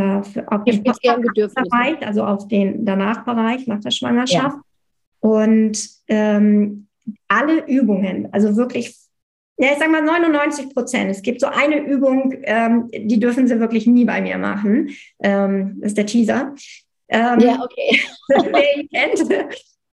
Bereich, also auf den Danachbereich nach der Schwangerschaft. Ja. Und alle Übungen, also wirklich, ich sage mal 99%. Es gibt so eine Übung, die dürfen sie wirklich nie bei mir machen. Das ist der Teaser. Okay. Wer ihn kennt.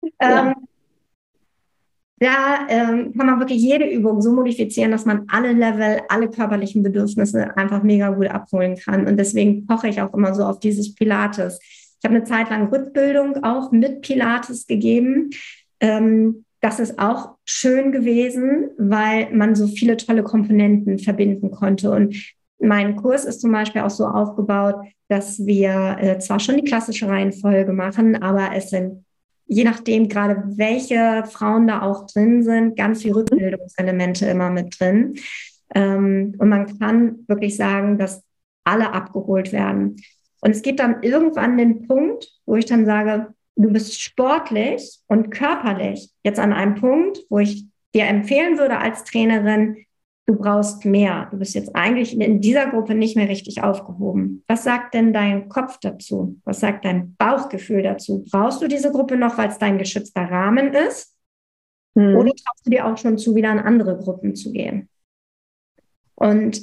Da kann man wirklich jede Übung so modifizieren, dass man alle Level, alle körperlichen Bedürfnisse einfach mega gut abholen kann. Und deswegen poche ich auch immer so auf dieses Pilates. Ich habe eine Zeit lang Rückbildung auch mit Pilates gegeben. Das ist auch schön gewesen, weil man so viele tolle Komponenten verbinden konnte. Und mein Kurs ist zum Beispiel auch so aufgebaut, dass wir zwar schon die klassische Reihenfolge machen, aber es sind, je nachdem gerade welche Frauen da auch drin sind, ganz viele Rückbildungselemente immer mit drin. Und man kann wirklich sagen, dass alle abgeholt werden. Und es gibt dann irgendwann den Punkt, wo ich dann sage, du bist sportlich und körperlich jetzt an einem Punkt, wo ich dir empfehlen würde als Trainerin, du brauchst mehr. Du bist jetzt eigentlich in dieser Gruppe nicht mehr richtig aufgehoben. Was sagt denn dein Kopf dazu? Was sagt dein Bauchgefühl dazu? Brauchst du diese Gruppe noch, weil es dein geschützter Rahmen ist? Oder traust du dir auch schon zu, wieder in andere Gruppen zu gehen? Und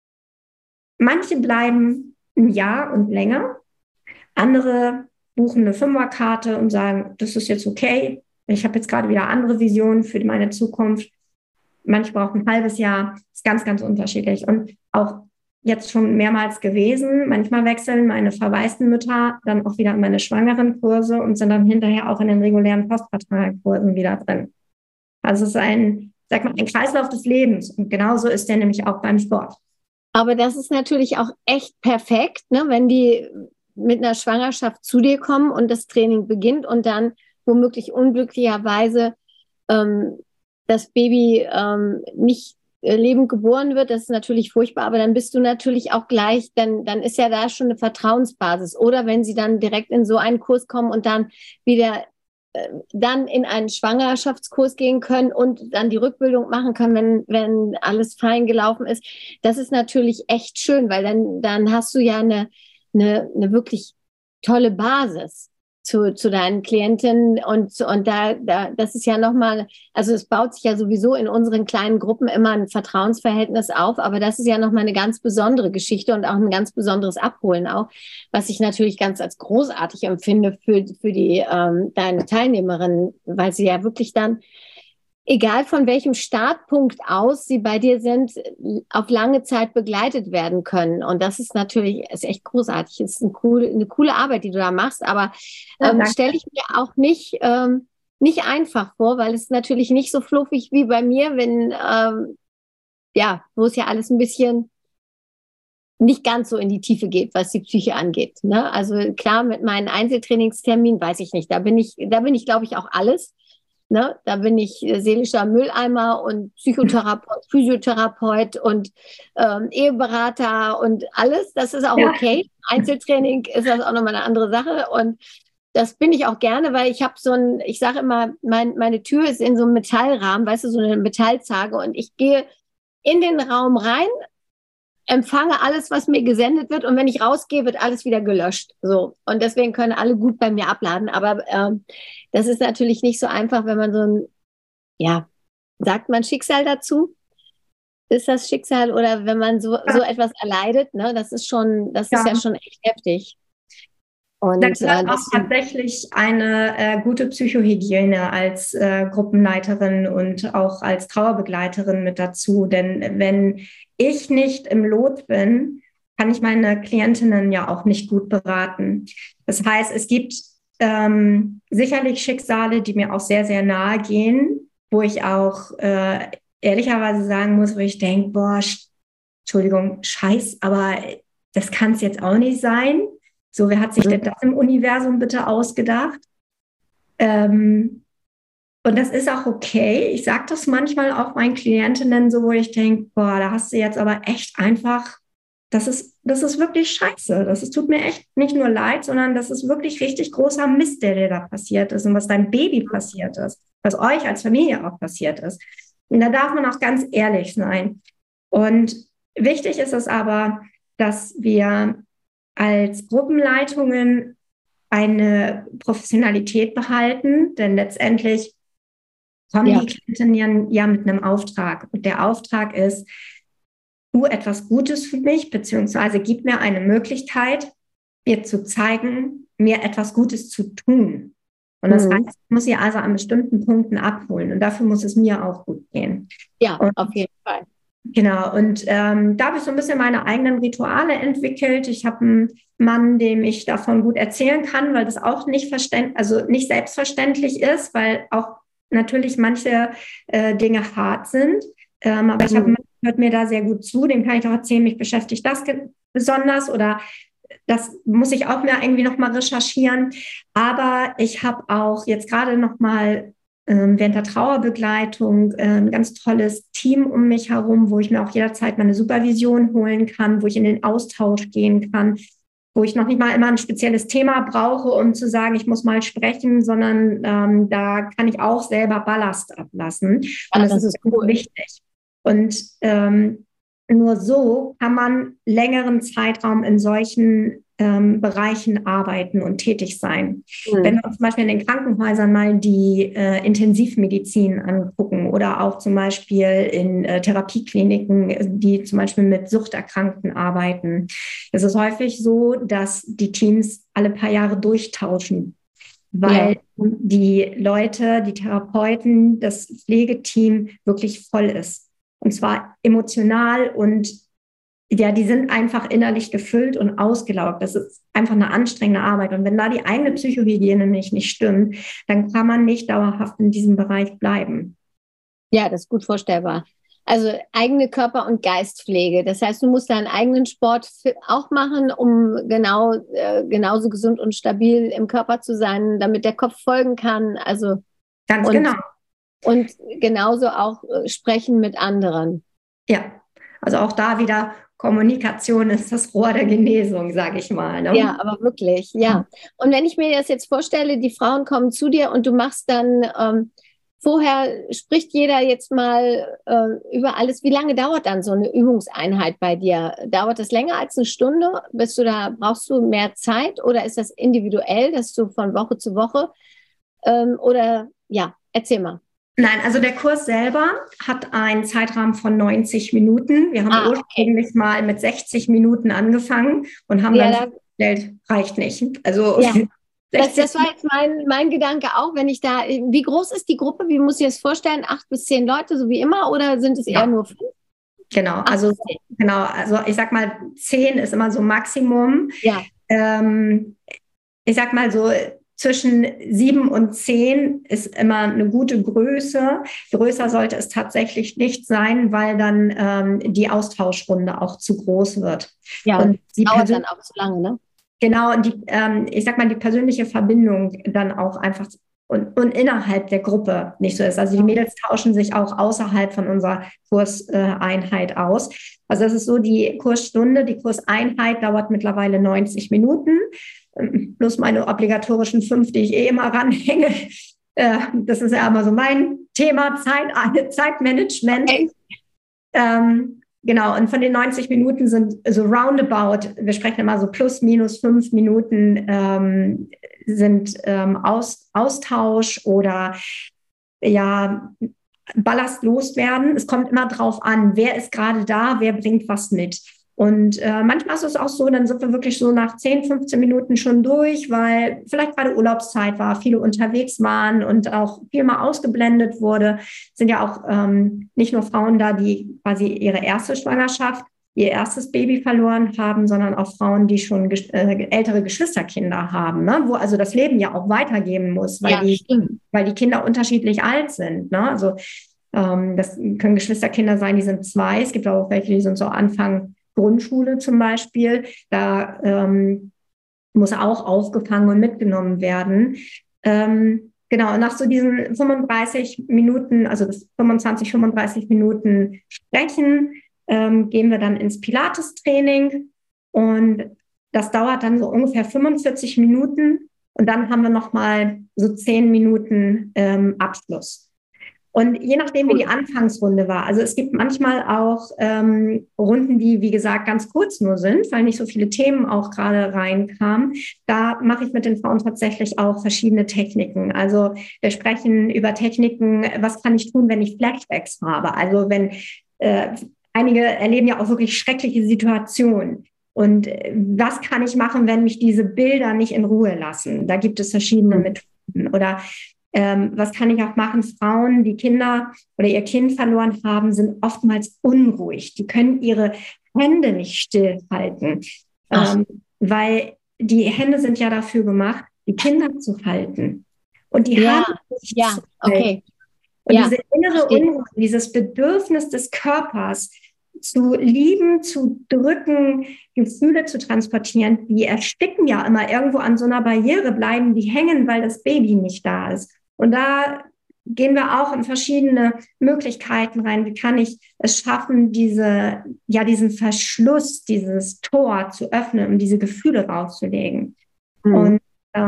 manche bleiben ein Jahr und länger. Andere buchen eine Fünferkarte und sagen, das ist jetzt okay. Ich habe jetzt gerade wieder andere Visionen für meine Zukunft. Manche brauchen ein halbes Jahr. Ist ganz, ganz unterschiedlich. Und auch jetzt schon mehrmals gewesen. Manchmal wechseln meine verwaisten Mütter dann auch wieder in meine schwangeren Kurse und sind dann hinterher auch in den regulären postpartalen Kursen wieder drin. Also es ist ein Kreislauf des Lebens. Und genauso ist der nämlich auch beim Sport. Aber das ist natürlich auch echt perfekt, ne, wenn die mit einer Schwangerschaft zu dir kommen und das Training beginnt und dann womöglich unglücklicherweise das Baby nicht lebend geboren wird. Das ist natürlich furchtbar, aber dann bist du natürlich auch gleich, dann ist ja da schon eine Vertrauensbasis. Oder wenn sie dann direkt in so einen Kurs kommen und dann wieder dann in einen Schwangerschaftskurs gehen können und dann die Rückbildung machen können, wenn alles fein gelaufen ist. Das ist natürlich echt schön, weil dann hast du ja eine wirklich tolle Basis zu deinen Klientinnen und da das ist ja nochmal, also es baut sich ja sowieso in unseren kleinen Gruppen immer ein Vertrauensverhältnis auf, aber das ist ja nochmal eine ganz besondere Geschichte und auch ein ganz besonderes Abholen auch, was ich natürlich ganz als großartig empfinde für die deine Teilnehmerinnen, weil sie ja wirklich dann, egal von welchem Startpunkt aus sie bei dir sind, auf lange Zeit begleitet werden können. Und das ist natürlich echt großartig. Es ist eine coole Arbeit, die du da machst. Aber stelle ich mir auch nicht einfach vor, weil es natürlich nicht so fluffig wie bei mir, wenn, wo es ja alles ein bisschen nicht ganz so in die Tiefe geht, was die Psyche angeht. Ne? Also klar, mit meinen Einzeltrainingsterminen weiß ich nicht. Da bin ich, glaube ich, auch alles. Ne, da bin ich seelischer Mülleimer und Psychotherapeut, Physiotherapeut und Eheberater und alles. Das ist auch okay. Einzeltraining ist das auch nochmal eine andere Sache. Und das bin ich auch gerne, weil ich habe ich sage immer, meine Tür ist in so einem Metallrahmen, weißt du, so eine Metallzarge. Und ich gehe in den Raum rein, empfange alles, was mir gesendet wird. Und wenn ich rausgehe, wird alles wieder gelöscht. So. Und deswegen können alle gut bei mir abladen. Aber das ist natürlich nicht so einfach, wenn man sagt man Schicksal dazu? Ist das Schicksal oder wenn man so etwas erleidet, ne? Das ist ja schon echt heftig. Und da gehört auch tatsächlich eine gute Psychohygiene als Gruppenleiterin und auch als Trauerbegleiterin mit dazu. Denn wenn ich nicht im Lot bin, kann ich meine Klientinnen ja auch nicht gut beraten. Das heißt, es gibt sicherlich Schicksale, die mir auch sehr, sehr nahe gehen, wo ich auch ehrlicherweise sagen muss, wo ich denke, boah, Entschuldigung, Scheiß, aber das kann es jetzt auch nicht sein. So, wer hat sich denn das im Universum bitte ausgedacht? Und das ist auch okay. Ich sage das manchmal auch meinen Klientinnen so, wo ich denke, boah, da hast du jetzt aber echt einfach, das ist wirklich scheiße. Es tut mir echt nicht nur leid, sondern das ist wirklich richtig großer Mist, der dir da passiert ist und was deinem Baby passiert ist, was euch als Familie auch passiert ist. Und da darf man auch ganz ehrlich sein. Und wichtig ist es aber, dass wir als Gruppenleitungen eine Professionalität behalten, denn letztendlich kommen die Klientinnen ja mit einem Auftrag. Und der Auftrag ist, tu etwas Gutes für mich, beziehungsweise gib mir eine Möglichkeit, mir zu zeigen, mir etwas Gutes zu tun. Und das heißt, ich muss sie also an bestimmten Punkten abholen. Und dafür muss es mir auch gut gehen. Ja, auf jeden Fall. Genau, und da habe ich so ein bisschen meine eigenen Rituale entwickelt. Ich habe einen Mann, dem ich davon gut erzählen kann, weil das auch nicht selbstverständlich ist, weil auch natürlich manche Dinge hart sind. Aber ich habe einen hört mir da sehr gut zu, dem kann ich auch erzählen, mich beschäftigt das besonders oder das muss ich auch mir irgendwie nochmal recherchieren. Aber ich habe auch jetzt gerade nochmal während der Trauerbegleitung ein ganz tolles Team um mich herum, wo ich mir auch jederzeit meine Supervision holen kann, wo ich in den Austausch gehen kann, wo ich noch nicht mal immer ein spezielles Thema brauche, um zu sagen, ich muss mal sprechen, sondern da kann ich auch selber Ballast ablassen. Und das ist cool. Wichtig. Und nur so kann man längeren Zeitraum in solchen Bereichen arbeiten und tätig sein. Wenn wir uns zum Beispiel in den Krankenhäusern mal die Intensivmedizin angucken oder auch zum Beispiel in Therapiekliniken, die zum Beispiel mit Suchterkrankten arbeiten, es ist häufig so, dass die Teams alle paar Jahre durchtauschen, weil die Leute, die Therapeuten, das Pflegeteam wirklich voll ist. Und zwar emotional und ja, die sind einfach innerlich gefüllt und ausgelaugt. Das ist einfach eine anstrengende Arbeit. Und wenn da die eigene Psychohygiene nicht stimmt, dann kann man nicht dauerhaft in diesem Bereich bleiben. Ja, das ist gut vorstellbar. Also eigene Körper- und Geistpflege. Das heißt, du musst deinen eigenen Sport auch machen, um genauso gesund und stabil im Körper zu sein, damit der Kopf folgen kann. Also ganz genau. Und genauso auch sprechen mit anderen. Ja, also auch da wieder Kommunikation ist das Rohr der Genesung, sage ich mal. Ne? Ja, aber wirklich, ja. Und wenn ich mir das jetzt vorstelle, die Frauen kommen zu dir und du machst dann, vorher spricht jeder jetzt mal über alles. Wie lange dauert dann so eine Übungseinheit bei dir? Dauert das länger als eine Stunde? Brauchst du mehr Zeit oder ist das individuell, dass du von Woche zu Woche oder ja, erzähl mal. Nein, also der Kurs selber hat einen Zeitrahmen von 90 Minuten. Wir haben ursprünglich mal mit 60 Minuten angefangen und haben dann festgestellt, reicht nicht. Also das war jetzt mein Gedanke auch, wenn ich da, wie groß ist die Gruppe? Wie muss ich das vorstellen? 8 bis 10 Leute, so wie immer, oder sind es eher nur 5? Genau, also ich sag mal, 10 ist immer so Maximum. Ja. Ich sag mal so, zwischen 7 und 10 ist immer eine gute Größe. Größer sollte es tatsächlich nicht sein, weil dann die Austauschrunde auch zu groß wird. Ja, und die dauert dann auch zu lange, ne? Genau, und ich sag mal, die persönliche Verbindung dann auch einfach und innerhalb der Gruppe nicht so ist. Also die Mädels tauschen sich auch außerhalb von unserer Kurseinheit aus. Also das ist so, die Kursstunde, die Kurseinheit dauert mittlerweile 90 Minuten. Plus meine obligatorischen 5, die ich immer ranhänge. Das ist ja immer so mein Thema, Zeitmanagement. Okay. Genau, und von den 90 Minuten sind so roundabout, wir sprechen immer so plus minus 5 Minuten sind Austausch oder ja, Ballast loswerden. Es kommt immer drauf an, wer ist gerade da, wer bringt was mit. Und manchmal ist es auch so, dann sind wir wirklich so nach 10, 15 Minuten schon durch, weil vielleicht gerade Urlaubszeit war, viele unterwegs waren und auch viel mal ausgeblendet wurde. Sind ja auch nicht nur Frauen da, die quasi ihre erste Schwangerschaft, ihr erstes Baby verloren haben, sondern auch Frauen, die schon ältere Geschwisterkinder haben, ne? Wo also das Leben ja auch weitergehen muss, weil die Kinder unterschiedlich alt sind. Ne? Also das können Geschwisterkinder sein, die sind 2. Es gibt auch welche, die sind so Anfang Grundschule zum Beispiel, da muss auch aufgefangen und mitgenommen werden. Genau, und nach so diesen 35 Minuten, also das 35 Minuten Sprechen, gehen wir dann ins Pilates-Training und das dauert dann so ungefähr 45 Minuten und dann haben wir nochmal so 10 Minuten Abschluss. Und je nachdem, wie die Anfangsrunde war, also es gibt manchmal auch Runden, die, wie gesagt, ganz kurz nur sind, weil nicht so viele Themen auch gerade reinkamen. Da mache ich mit den Frauen tatsächlich auch verschiedene Techniken. Also wir sprechen über Techniken, was kann ich tun, wenn ich Flashbacks habe? Also wenn einige erleben ja auch wirklich schreckliche Situationen. Und was kann ich machen, wenn mich diese Bilder nicht in Ruhe lassen? Da gibt es verschiedene Methoden. Oder was kann ich auch machen? Frauen, die Kinder oder ihr Kind verloren haben, sind oftmals unruhig. Die können ihre Hände nicht stillhalten, weil die Hände sind ja dafür gemacht, die Kinder zu halten. Und die haben nicht zu halten. Und diese innere Unruhe, dieses Bedürfnis des Körpers, zu lieben, zu drücken, Gefühle zu transportieren, die ersticken ja immer irgendwo an so einer Barriere, bleiben die hängen, weil das Baby nicht da ist. Und da gehen wir auch in verschiedene Möglichkeiten rein. Wie kann ich es schaffen, diesen Verschluss, dieses Tor zu öffnen, um diese Gefühle rauszulegen? Und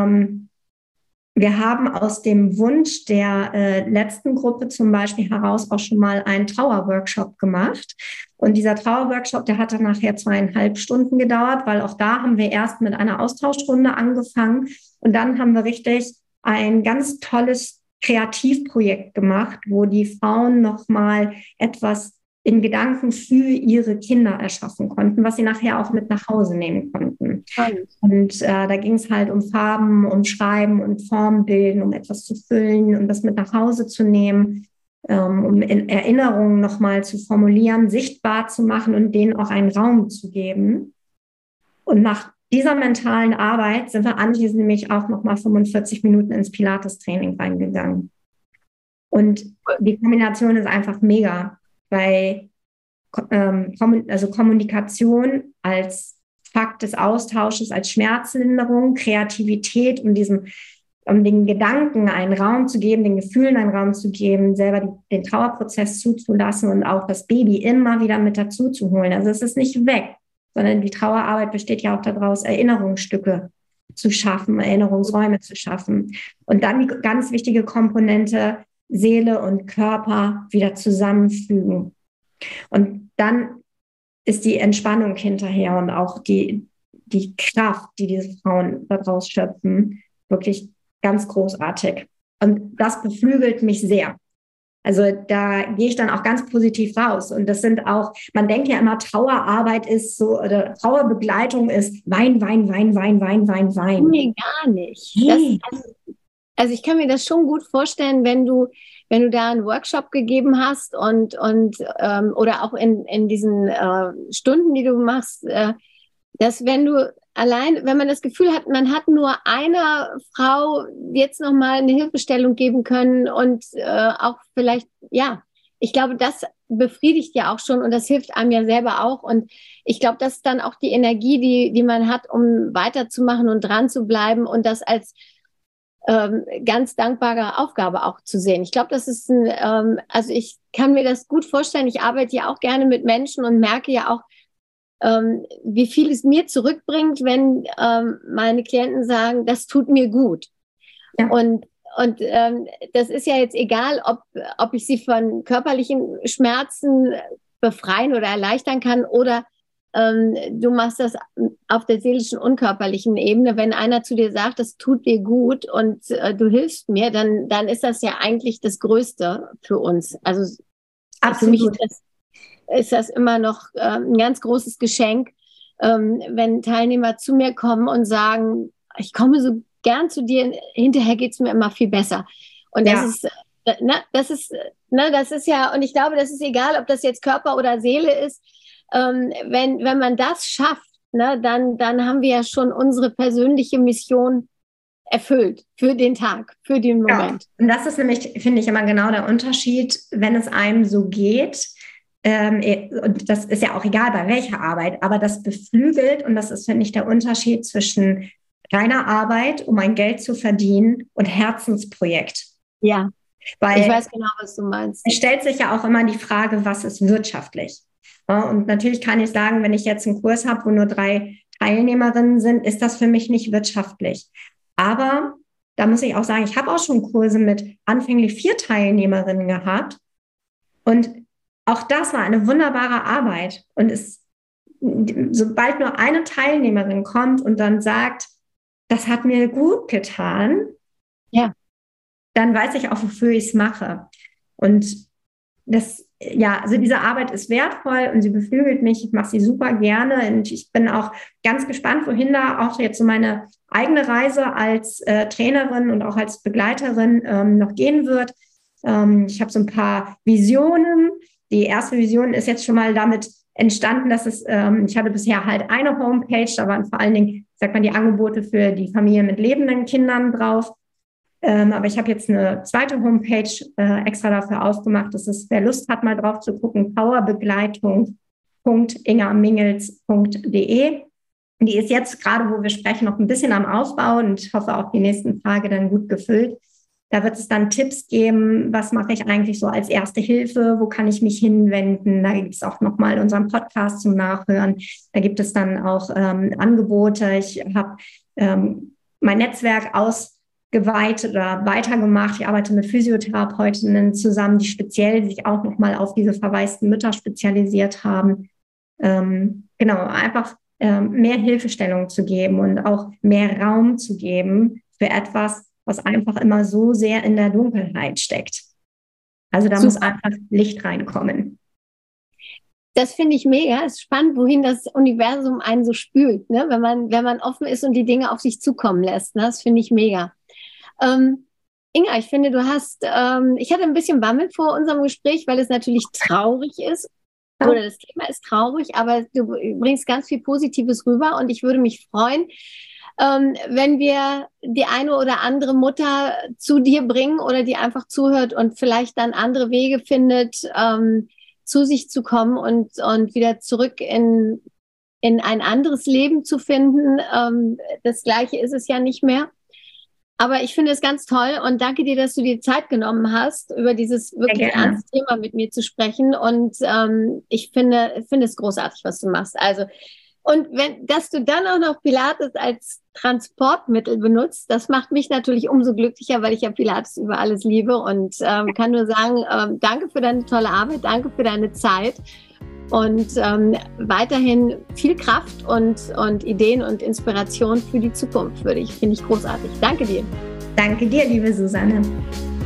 wir haben aus dem Wunsch der letzten Gruppe zum Beispiel heraus auch schon mal einen Trauerworkshop gemacht. Und dieser Trauerworkshop, der hat dann nachher 2,5 Stunden gedauert, weil auch da haben wir erst mit einer Austauschrunde angefangen. Und dann haben wir richtig ein ganz tolles Kreativprojekt gemacht, wo die Frauen nochmal etwas in Gedanken für ihre Kinder erschaffen konnten, was sie nachher auch mit nach Hause nehmen konnten. Und da ging es halt um Farben, um Schreiben und Formbilden, um etwas zu füllen und das mit nach Hause zu nehmen, um in Erinnerungen nochmal zu formulieren, sichtbar zu machen und denen auch einen Raum zu geben. Und nach dieser mentalen Arbeit sind wir anschließend nämlich auch nochmal 45 Minuten ins Pilates-Training reingegangen. Und die Kombination ist einfach mega, weil Kommunikation als Fakt des Austausches, als Schmerzlinderung, Kreativität, um den Gedanken einen Raum zu geben, den Gefühlen einen Raum zu geben, selber den Trauerprozess zuzulassen und auch das Baby immer wieder mit dazu zu holen. Also es ist nicht weg, sondern die Trauerarbeit besteht ja auch daraus, Erinnerungsstücke zu schaffen, Erinnerungsräume zu schaffen. Und dann die ganz wichtige Komponente, Seele und Körper wieder zusammenfügen. Und dann ist die Entspannung hinterher und auch die Kraft, die diese Frauen daraus schöpfen, wirklich ganz großartig. Und das beflügelt mich sehr. Also da gehe ich dann auch ganz positiv raus. Und das sind auch, man denkt ja immer, Trauerarbeit ist so, oder Trauerbegleitung ist Wein, Wein, Wein, Wein, Wein, Wein, Wein. Nee, gar nicht. Nee. Also ich kann mir das schon gut vorstellen, wenn du da einen Workshop gegeben hast und oder auch in diesen Stunden, die du machst, dass wenn man das Gefühl hat, man hat nur einer Frau jetzt nochmal eine Hilfestellung geben können und auch vielleicht, ja, ich glaube, das befriedigt ja auch schon und das hilft einem ja selber auch. Und ich glaube, das ist dann auch die Energie, die man hat, um weiterzumachen und dran zu bleiben und das als ganz dankbare Aufgabe auch zu sehen. Ich glaube, das ist also ich kann mir das gut vorstellen. Ich arbeite ja auch gerne mit Menschen und merke ja auch, wie viel es mir zurückbringt, wenn meine Klienten sagen, das tut mir gut. Ja. Und das ist ja jetzt egal, ob ich sie von körperlichen Schmerzen befreien oder erleichtern kann oder du machst das auf der seelischen und körperlichen Ebene. Wenn einer zu dir sagt, das tut dir gut und du hilfst mir, dann ist das ja eigentlich das Größte für uns. Also absolut. Für mich ist das immer noch ein ganz großes Geschenk, wenn Teilnehmer zu mir kommen und sagen, ich komme so gern zu dir, hinterher geht es mir immer viel besser. Und das ist ja, und ich glaube, das ist egal, ob das jetzt Körper oder Seele ist, wenn man das schafft, ne, dann haben wir ja schon unsere persönliche Mission erfüllt für den Tag, für den Moment. Ja. Und das ist nämlich, finde ich, immer genau der Unterschied, wenn es einem so geht. Und das ist ja auch egal, bei welcher Arbeit, aber das beflügelt und das ist, finde ich, der Unterschied zwischen reiner Arbeit, um ein Geld zu verdienen und Herzensprojekt. Ja, weil ich weiß genau, was du meinst. Es stellt sich ja auch immer die Frage, was ist wirtschaftlich? Ja, und natürlich kann ich sagen, wenn ich jetzt einen Kurs habe, wo nur 3 Teilnehmerinnen sind, ist das für mich nicht wirtschaftlich. Aber da muss ich auch sagen, ich habe auch schon Kurse mit anfänglich 4 Teilnehmerinnen gehabt und auch das war eine wunderbare Arbeit. Und sobald nur eine Teilnehmerin kommt und dann sagt, das hat mir gut getan, ja, dann weiß ich auch, wofür ich es mache. Und also diese Arbeit ist wertvoll und sie beflügelt mich. Ich mache sie super gerne und ich bin auch ganz gespannt, wohin da auch jetzt so meine eigene Reise als Trainerin und auch als Begleiterin noch gehen wird. Ich habe so ein paar Visionen. Die erste Vision ist jetzt schon mal damit entstanden, dass ich hatte bisher halt eine Homepage, da waren vor allen Dingen, sagt man, die Angebote für die Familien mit lebenden Kindern drauf. Aber ich habe jetzt eine zweite Homepage extra dafür aufgemacht. Das ist, wer Lust hat, mal drauf zu gucken, Trauerbegleitung www.ingamingels.de. Die ist jetzt gerade, wo wir sprechen, noch ein bisschen am Aufbau und ich hoffe auch die nächsten Tage dann gut gefüllt. Da wird es dann Tipps geben, was mache ich eigentlich so als erste Hilfe, wo kann ich mich hinwenden. Da gibt es auch nochmal unseren Podcast zum Nachhören. Da gibt es dann auch Angebote. Ich habe mein Netzwerk ausgeweitet oder weitergemacht. Ich arbeite mit Physiotherapeutinnen zusammen, die speziell sich auch nochmal auf diese verwaisten Mütter spezialisiert haben. Genau, einfach mehr Hilfestellung zu geben und auch mehr Raum zu geben für etwas, was einfach immer so sehr in der Dunkelheit steckt. Also da muss einfach Licht reinkommen. Das finde ich mega. Es ist spannend, wohin das Universum einen so spült, ne? Wenn man offen ist und die Dinge auf sich zukommen lässt. Ne? Das finde ich mega. Inga, ich finde, ich hatte ein bisschen Bammel vor unserem Gespräch, weil es natürlich traurig ist. Oder das Thema ist traurig, aber du bringst ganz viel Positives rüber und ich würde mich freuen, wenn wir die eine oder andere Mutter zu dir bringen oder die einfach zuhört und vielleicht dann andere Wege findet, zu sich zu kommen und wieder zurück in ein anderes Leben zu finden. Das Gleiche ist es ja nicht mehr. Aber ich finde es ganz toll und danke dir, dass du dir Zeit genommen hast, über dieses wirklich ernste Thema mit mir zu sprechen. Und ich finde es großartig, was du machst. Also, und dass du dann auch noch Pilates als Transportmittel benutzt, das macht mich natürlich umso glücklicher, weil ich ja Pilates über alles liebe und kann nur sagen, danke für deine tolle Arbeit, danke für deine Zeit. Und weiterhin viel Kraft und Ideen und Inspiration für die Zukunft finde ich großartig. Danke dir. Danke dir, liebe Susanne.